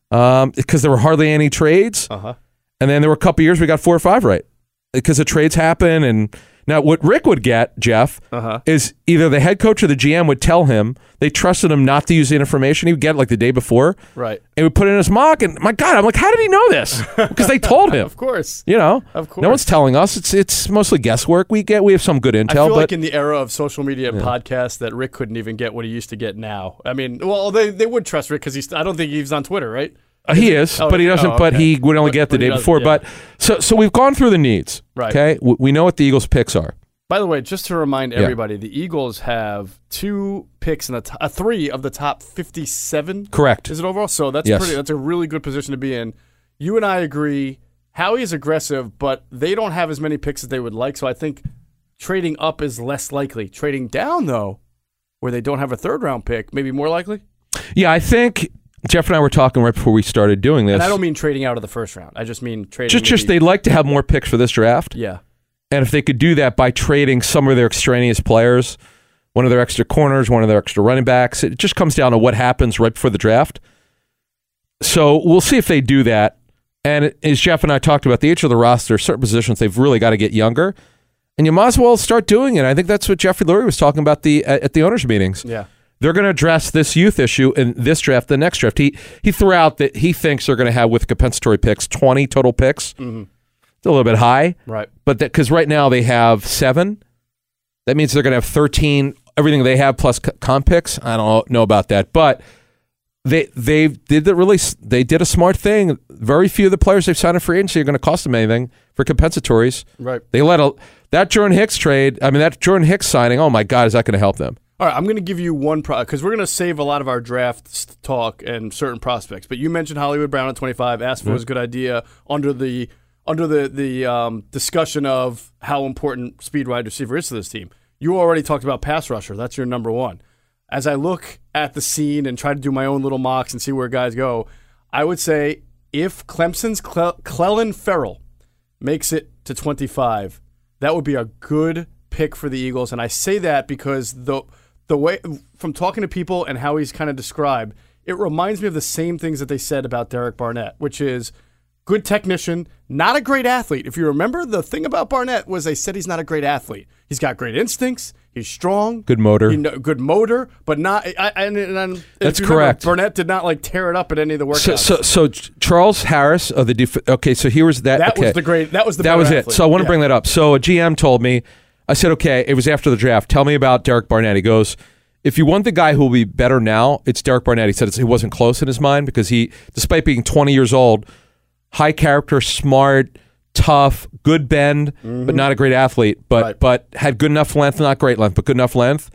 um because there were hardly any trades, Uh-huh. and then there were a couple years we got four or five right because the trades happen. And now what Rick would get, Jeff, Uh-huh. is either the head coach or the G M would tell him they trusted him not to use the information. He would get it like the day before. Right. And would put it in his mock, and my God, I'm like, how did he know this? Because they told him. Of course. You know, Of course. no one's telling us. It's it's mostly guesswork. We get we have some good I intel, feel but like in the era of social media and podcasts that Rick couldn't even get what he used to get now. I mean, well, they, they would trust Rick because he's. I don't think he's on Twitter, right? uh, he is, Oh, but he doesn't. oh, But okay. he would only But- get the but he day doesn't, before. yeah. But so so we've gone through the needs. Right. Okay, we, we know what the Eagles' picks are. By the way, just to remind Yeah. everybody, the Eagles have two picks in the t- uh, three of the top fifty-seven. Correct. Is it overall? So that's Yes. pretty. That's a really good position to be in. You and I agree. Howie is aggressive, but they don't have as many picks as they would like. So I think trading up is less likely. Trading down, though, where they don't have a third round pick, maybe more likely. Yeah, I think Jeff and I were talking right before we started doing this. And I don't mean trading out of the first round. I just mean trading. just just maybe- they'd like to have more picks for this draft. Yeah. And if they could do that by trading some of their extraneous players, one of their extra corners, one of their extra running backs, it just comes down to what happens right before the draft. So we'll see if they do that. And as Jeff and I talked about, the age of the roster, certain positions, they've really got to get younger. And you might as well start doing it. I think that's what Jeffrey Lurie was talking about the at the owners' meetings. Yeah. They're going to address this youth issue in this draft, the next draft. He he threw out that he thinks they're going to have, with compensatory picks, twenty total picks. Mm-hmm. It's a little bit high. Right. But because right now they have seven, that means they're going to have thirteen, everything they have plus c- comp picks. I don't know about that. But they they did the really, they did a smart thing. Very few of the players they've signed in free agency are going to cost them anything for compensatories. Right. They let a, that Jordan Hicks trade, I mean, that Jordan Hicks signing, oh my God, is that going to help them? All right, I'm going to give you one pro because we're going to save a lot of our draft s- talk and certain prospects. But you mentioned Hollywood Brown at twenty-five. Asked if it was a good idea under the under the the um, discussion of how important speed wide receiver is to this team. You already talked about pass rusher. That's your number one. As I look at the scene and try to do my own little mocks and see where guys go, I would say if Clemson's Cle- Clelin Ferrell makes it to twenty-five, that would be a good pick for the Eagles. And I say that because the the way from talking to people and how he's kind of described, it reminds me of the same things that they said about Derek Barnett, which is good technician, not a great athlete. If you remember, the thing about Barnett was they said he's not a great athlete. He's got great instincts. He's strong. Good motor. He know, good motor, but not. I, I, and, and That's if you remember, correct. Barnett did not like tear it up at any of the workouts. So, so, so Charles Harris of the def- okay. So here was that. that okay. was the great. That was the. that better was it. athlete. So I want to Yeah. bring that up. So a G M told me, I said, okay, it was after the draft. Tell me about Derek Barnett. He goes, if you want the guy who will be better now, it's Derek Barnett. He said it's, it wasn't close in his mind because he, despite being twenty years old, high character, smart, tough, good bend, mm-hmm. but not a great athlete. But right. but had good enough length, not great length, but good enough length.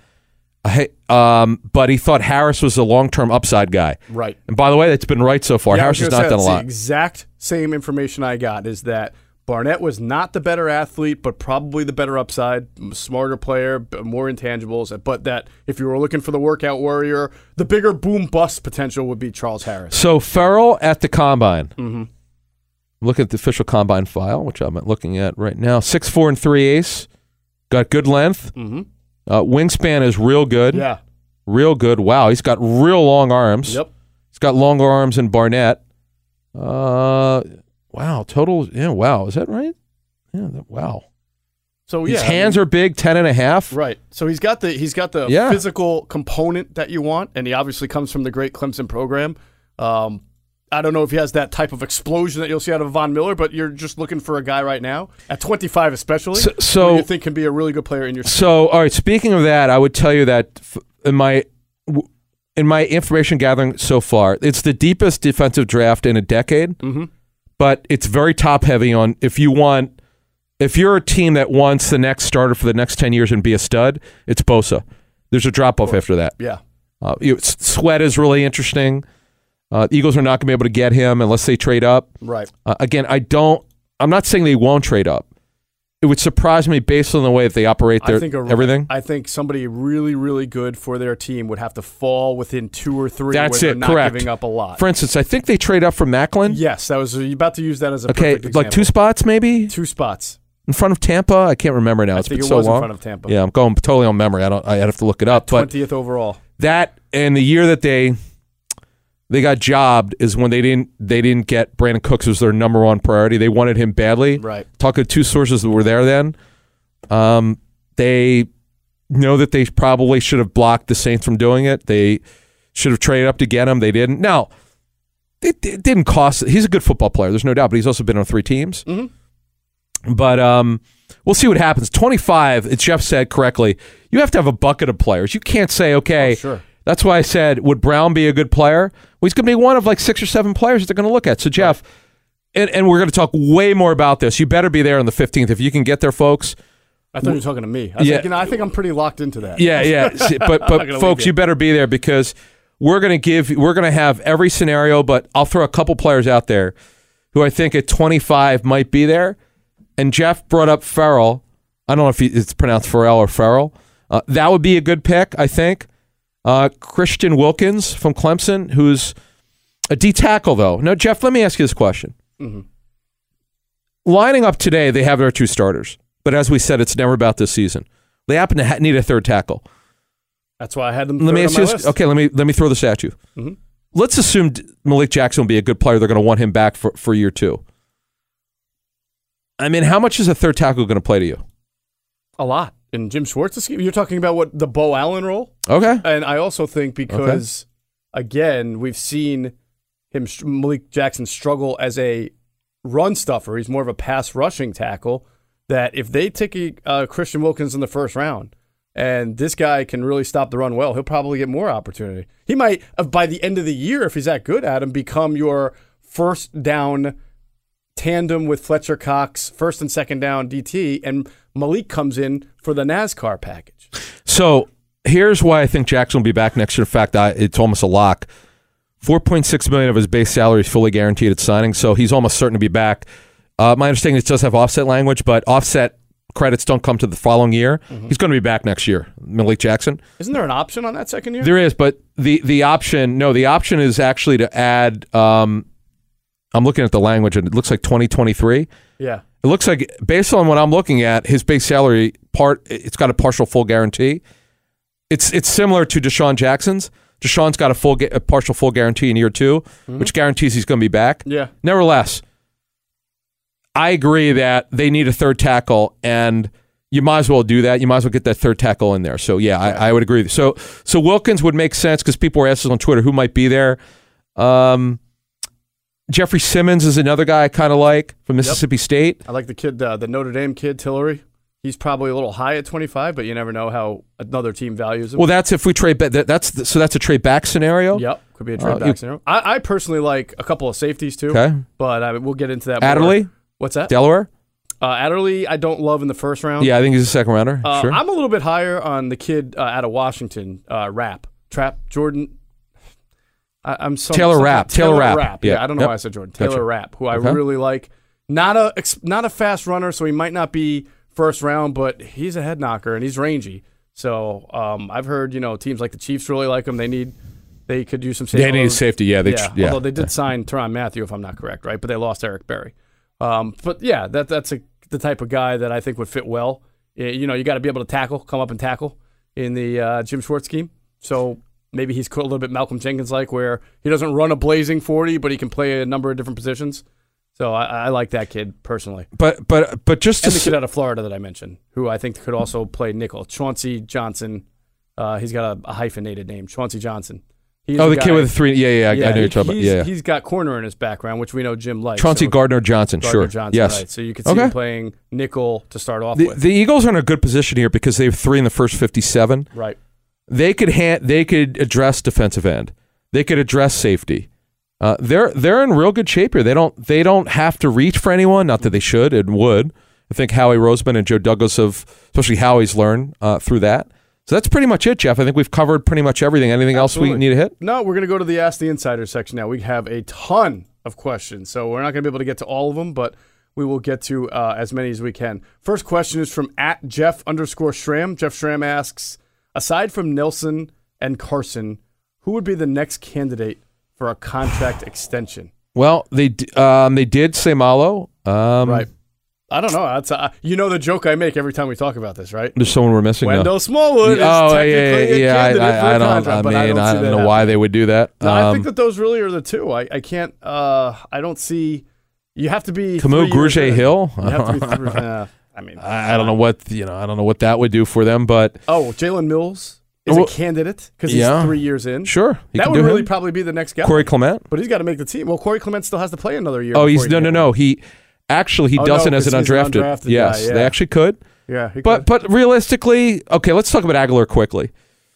Um, but he thought Harris was a long-term upside guy. Right. And by the way, that's been right so far. Yeah, Harris has not done a lot. The exact same information I got is that Barnett was not the better athlete, but probably the better upside, smarter player, more intangibles. But that if you were looking for the workout warrior, the bigger boom bust potential would be Charles Harris. So Ferrell at the combine. Mm-hmm. Look at the official combine file, which I'm looking at right now. six four and three eighths. Got good length. Mm-hmm. Uh, wingspan is real good. Yeah. Real good. Wow, he's got real long arms. Yep. He's got longer arms than Barnett. Uh, wow, total, yeah, wow. Is that right? Yeah, that, wow. So, yeah. His hands I mean, are big, ten and a half. Right. So he's got the he's got the yeah. physical component that you want, and he obviously comes from the great Clemson program. Um, I don't know if he has that type of explosion that you'll see out of Von Miller, but you're just looking for a guy right now, at twenty-five especially, so, so who you think can be a really good player in your team. So, all right, speaking of that, I would tell you that in my in my information gathering so far, it's the deepest defensive draft in a decade, mm-hmm. but it's very top-heavy on if you want, if you're a team that wants the next starter for the next ten years and be a stud, it's Bosa. There's a drop-off after that. Yeah. Uh, you, Sweat is really interesting. Uh, Eagles are not going to be able to get him unless they trade up. Right. Uh, again, I don't. I'm not saying they won't trade up. It would surprise me based on the way that they operate their I think a, everything. I think somebody really, really good for their team would have to fall within two or three. That's where it. They're Correct. Not giving up a lot. For instance, I think they trade up from Macklin. Yes, that was. You're about to use that as a okay, perfect like example. two spots maybe. Two spots In front of Tampa. I can't remember now. I It's think been it so was long. in front of Tampa. Yeah, I'm going totally on memory. I don't. I have to look it up. But twentieth overall. That and the year that they. They got jobbed is when they didn't they didn't get Brandon Cooks as their number one priority. They wanted him badly. Right. Talking to two sources that were there then. Um, they know that they probably should have blocked the Saints from doing it. They should have traded up to get him. They didn't. Now, it, it didn't cost. He's a good football player. There's no doubt, but he's also been on three teams. Mm-hmm. But um, we'll see what happens. twenty-five, as Jeff said correctly, you have to have a bucket of players. You can't say, okay, oh, sure. That's why I said, would Brown be a good player? Well, he's going to be one of like six or seven players that they're going to look at. So, Jeff, and, and we're going to talk way more about this. You better be there on the fifteenth. If you can get there, folks. I thought you were talking to me. I was yeah. like, you know, I think I'm pretty locked into that. Yeah, yeah. but but folks, you better be there because we're going to give, we're going to have every scenario, but I'll throw a couple players out there who I think at twenty-five might be there. And Jeff brought up Ferrell. I don't know if he, it's pronounced Farrell or Ferrell. Uh, that would be a good pick, I think. Uh, Christian Wilkins from Clemson, who's a D tackle, though. Now, Jeff, let me ask you this question. Mm-hmm. Lining up today, they have their two starters. But as we said, it's never about this season. They happen to ha- need a third tackle. That's why I had them let me on ask my you this, list. Okay, let me let me throw this at you. Mm-hmm. Let's assume Malik Jackson will be a good player. They're going to want him back for, for year two. I mean, how much is a third tackle going to play to you? A lot. In Jim Schwartz's scheme, you're talking about what the Bo Allen role? Okay. And I also think because, okay. again, we've seen him, Malik Jackson, struggle as a run stuffer. He's more of a pass rushing tackle. That if they take a, uh, Christian Wilkins in the first round and this guy can really stop the run well, he'll probably get more opportunity. He might, uh, by the end of the year, if he's that good at him, become your first down tandem with Fletcher Cox, first and second down D T, and Malik comes in for the NASCAR package. So here's why I think Jackson will be back next year. In fact, I, it's almost a lock. four point six million dollars of his base salary is fully guaranteed at signing, so he's almost certain to be back. Uh, my understanding is it does have offset language, but offset credits don't come to the following year. Mm-hmm. He's going to be back next year, Malik Jackson. Isn't there an option on that second year? There is, but the, the option, no, the option is actually to add, um, I'm looking at the language, and it looks like twenty twenty-three. Yeah. It looks like, based on what I'm looking at, his base salary part, it's got a partial full guarantee. It's it's similar to Deshaun Jackson's. Deshaun's got a full a partial full guarantee in year two, mm-hmm. which guarantees he's going to be back. Yeah. Nevertheless, I agree that they need a third tackle, and you might as well do that. You might as well get that third tackle in there. So, yeah, yeah. I, I would agree. So, so Wilkins would make sense because people were asking on Twitter who might be there. Um, Jeffrey Simmons is another guy I kind of like from Mississippi yep. State. I like the kid, uh, the Notre Dame kid, Tillery. He's probably a little high at twenty-five, but you never know how another team values him. Well, that's if we trade back. That, that's the, so that's a trade back scenario. Yep, could be a trade Uh, back you- scenario. I, I personally like a couple of safeties too. Okay. But I mean, we'll get into that. more. Adderley, What's that? Delaware. Uh, Adderley, I don't love in the first round. Yeah, I think he's a second rounder. Uh, sure. I'm a little bit higher on the kid uh, out of Washington, uh, Rapp, Trap, Jordan. I, I'm so Taylor some- Rapp. Taylor, Taylor Rapp. Rapp. Yeah, Yeah. I don't know Yep. why I said Jordan. Taylor Gotcha. Rapp, who I Okay. really like. Not a ex- not a fast runner, so he might not be first round, but he's a head knocker and he's rangy. So um, I've heard you know teams like the Chiefs really like him. They need they could use some safety. They need safety. Yeah, they yeah, yeah. although they did sign Tyrann Mathieu, if I'm not correct, right? But they lost Eric Berry. Um, but yeah, that that's a, the type of guy that I think would fit well. Eh, You know, you got to be able to tackle, come up and tackle in the uh, Jim Schwartz scheme. So maybe he's a little bit Malcolm Jenkins like, where he doesn't run a blazing forty, but he can play a number of different positions. So I, I like that kid personally. But but but just to And the s- kid out of Florida that I mentioned, who I think could also play nickel, Chauncey Johnson. Uh, he's got a, a hyphenated name, Chauncey Johnson. He's oh, the guy- kid with the three. Yeah, yeah, I, I know he- what you're talking about. he's- Yeah, yeah. He's got corner in his background, which we know Jim likes. Chauncey so Gardner Johnson. Gardner Sure. Johnson, yes. right. So you could see Okay. him playing nickel to start off The, with. the Eagles are in a good position here because they have three in the first fifty-seven. right. They could ha- they could address defensive end. They could address safety. Uh, they're they're in real good shape here. They don't they don't have to reach for anyone. Not that they should and would. I think Howie Roseman and Joe Douglas have, especially Howie's learned uh, through that. So that's pretty much it, Jeff. I think we've covered pretty much everything. Anything else Absolutely. we need to hit? No, we're going to go to the Ask the Insider section now. We have a ton of questions, so we're not going to be able to get to all of them, but we will get to uh, as many as we can. First question is from at Jeff underscore Schramm. Jeff Schramm asks, aside from Nelson and Carson, who would be the next candidate for a contract extension? Well, they d- um, they did say Malo. Um, Right. I don't know. That's uh, you know the joke I make every time we talk about this, right? There's someone we're missing. no. Wendell Smallwood is oh, yeah, technically yeah, yeah. a I, candidate I, for I a don't. contract, I but mean, I don't, I see don't that know happening. why they would do that. No, I Um, think that those really are the two. I, I can't. Uh, I don't see. You have to be Camus three years Grugier in. Hill? You have to be three, uh, I mean, I, I don't know what you know. I don't know what that would do for them, but Oh, Jalen Mills is Well, a candidate because he's yeah. three years in. sure, he that can would do really him. probably be the next guy. Corey Clement. but he's got to make the team. Well, Corey Clement still has to play another year. Oh, before he's he no, can no, get no. it. He actually he Oh, doesn't no, as an 'cause he's an undrafted. undrafted yes, guy, yeah. they actually could. Yeah, he But could. but realistically, okay, let's talk about Aguilar quickly.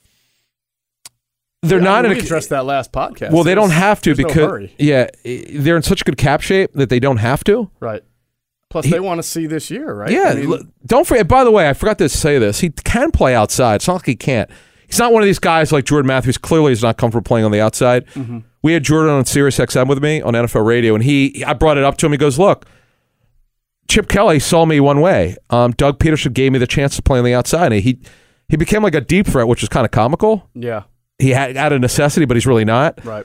They're Yeah, not I mean, in we a addressed that last podcast. well. They don't There's- have to there's no because hurry. yeah, i- they're in such good cap shape that they don't have to. right. Plus, He- they want to see this year, right? Yeah, I mean, l- don't forget. By the way, I forgot to say this. He can play outside. It's not like he can't. He's not one of these guys like Jordan Matthews. Clearly, he's not comfortable playing on the outside. Mm-hmm. We had Jordan on Sirius X M with me on N F L Radio, and he, I brought it up to him. He goes, "Look, Chip Kelly saw me one way. Um, Doug Peterson gave me the chance to play on the outside, and he he became like a deep threat, which is kind of comical. yeah, He had, had a necessity, but he's really not. right.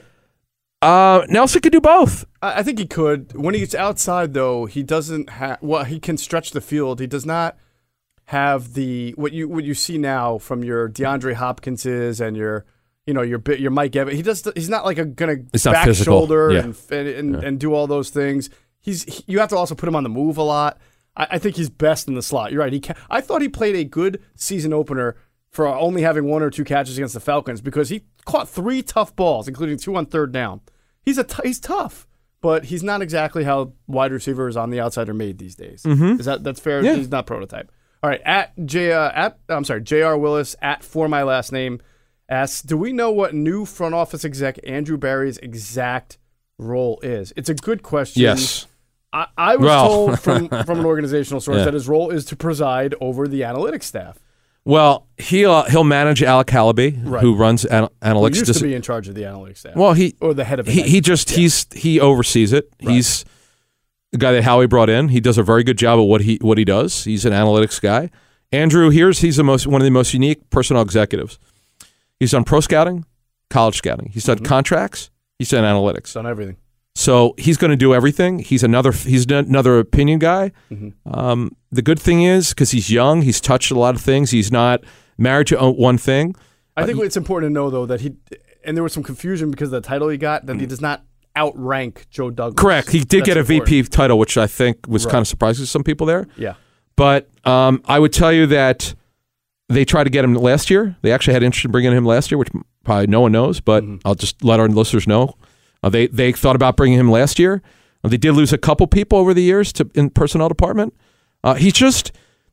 Uh, Nelson could do both. I I think he could. When he gets outside, though, he doesn't have. Well, he can stretch the field. He does not have the what you what you see now from your DeAndre Hopkinses and your you know your bi- your Mike Evans. He does. He's not like a gonna It's not back physical. shoulder Yeah. and and and, and do all those things. He's he, you have to also put him on the move a lot. I, I think he's best in the slot. You're right. He can, I thought he played a good season opener for only having one or two catches against the Falcons because he caught three tough balls, including two on third down. He's a t- he's tough, but he's not exactly how wide receivers on the outside are made these days. Mm-hmm. Is that that's fair? Yeah. He's not prototype. All right, at J uh, at I'm sorry, J R Willis at for my last name asks, do we know what new front office exec Andrew Barry's exact role is? It's a good question. Yes. I, I was Well- told from from an organizational source Yeah. that his role is to preside over the analytics staff. Well, he'll uh, he'll manage Alec Halaby, Right. who runs an- Who analytics. used Dis- to be in charge of the analytics staff. well, he or the head of it. he he just he's he oversees it. He's the guy that Howie brought in. He does a very good job at what he what he does. He's an analytics guy. Andrew, here's he's the most one of the most unique personnel executives. He's done pro scouting, college scouting. He's done contracts. He's done analytics. done everything. So he's going to do everything. He's another he's another opinion guy. Um, the good thing is because he's young, he's touched a lot of things. He's not married to one thing. I think it's important to know though that he and there was some confusion because of the title he got that he does not outrank Joe Douglas. Correct. He did That's get a important. V P title, which I think was Right. kind of surprising to some people there. Yeah. But um, I would tell you that they tried to get him last year. They actually had interest in bringing him last year, which probably no one knows, but I'll just let our listeners know. Uh, they they thought about bringing him last year. Uh, they did lose a couple people over the years to in personnel department. Uh, he's just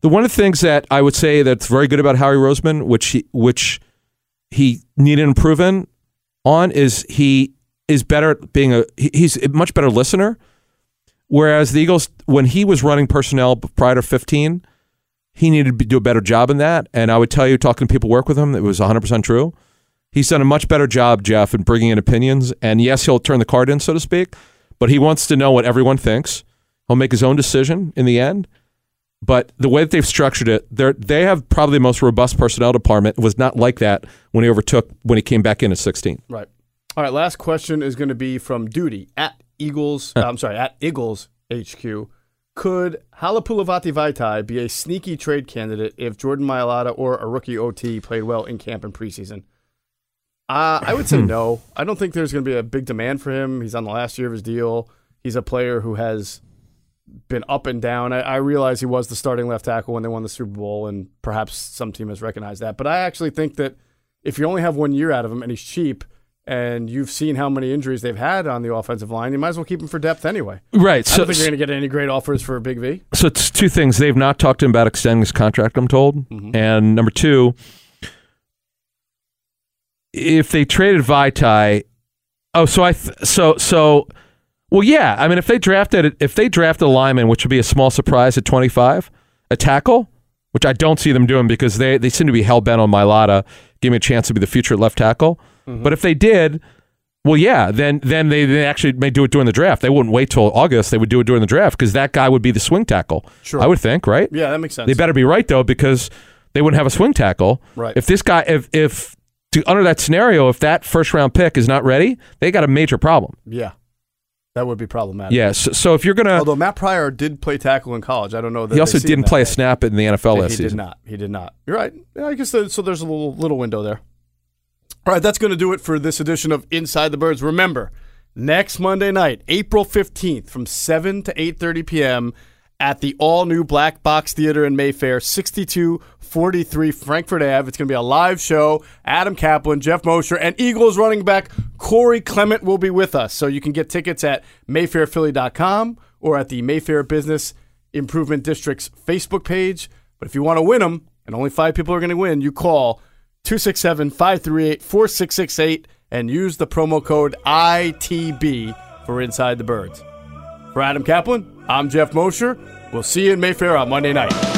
The one of the things that I would say that's very good about Howie Roseman, which he, which he needed to improve in on, is he is better at being a he's a much better listener. Whereas the Eagles, when he was running personnel prior to fifteen, he needed to do a better job in that. And I would tell you, talking to people who work with him, it was one hundred percent true. He's done a much better job, Jeff, in bringing in opinions. And yes, he'll turn the card in, so to speak, but he wants to know what everyone thinks. He'll make his own decision in the end. But the way that they've structured it, they they have probably the most robust personnel department. It was not like that when he overtook, when he came back in at sixteen. Right. All right, last question is going to be from Duty at Eagles. uh, I'm sorry, at Eagles H Q. Could Halapoulivaati Vaitai be a sneaky trade candidate if Jordan Mailata or a rookie O T played well in camp and preseason? Uh, I would say no. I don't think there's going to be a big demand for him. He's on the last year of his deal. He's a player who has been up and down. I, I realize he was the starting left tackle when they won the Super Bowl, and perhaps some team has recognized that. But I actually think that if you only have one year out of him and he's cheap, and you've seen how many injuries they've had on the offensive line, you might as well keep him for depth anyway. Right. I don't think you're going to get any great offers for Big V. So it's two things. They've not talked to him about extending his contract, I'm told. Mm-hmm. And number two, if they traded Vaitai, oh, so I, th- so so, well, yeah. I mean, if they drafted if they drafted a lineman, which would be a small surprise at twenty-five, a tackle, which I don't see them doing because they they seem to be hell bent on Mailata, give me a chance to be the future left tackle. Mm-hmm. But if they did, well, yeah, then then they, they actually may do it during the draft. They wouldn't wait till August. They would do it during the draft because that guy would be the swing tackle. Sure. I would think, right? Yeah, that makes sense. They better be right, though, because they wouldn't have a swing tackle. Right. If this guy, if if to, under that scenario, if that first-round pick is not ready, they got a major problem. Yeah, that would be problematic. Yes. Yeah, so, so if you're going to... Although Matt Pryor did play tackle in college. I don't know that he also didn't play way. a snap in the N F L yeah, last he season. He did not. He did not. You're right. Yeah, I guess the, so there's a little little window there. All right, that's going to do it for this edition of Inside the Birds. Remember, next Monday night, April fifteenth, from seven to eight thirty p.m. at the all-new Black Box Theater in Mayfair, sixty-two forty-three Frankfurt Avenue. It's going to be a live show. Adam Kaplan, Jeff Mosher, and Eagles running back Corey Clement will be with us. So you can get tickets at mayfair philly dot com or at the Mayfair Business Improvement District's Facebook page. But if you want to win them, and only five people are going to win, you call two six seven, five three eight, four six six eight and use the promo code I T B for Inside the Birds. For Adam Kaplan, I'm Jeff Mosher. We'll see you in Mayfair on Monday night.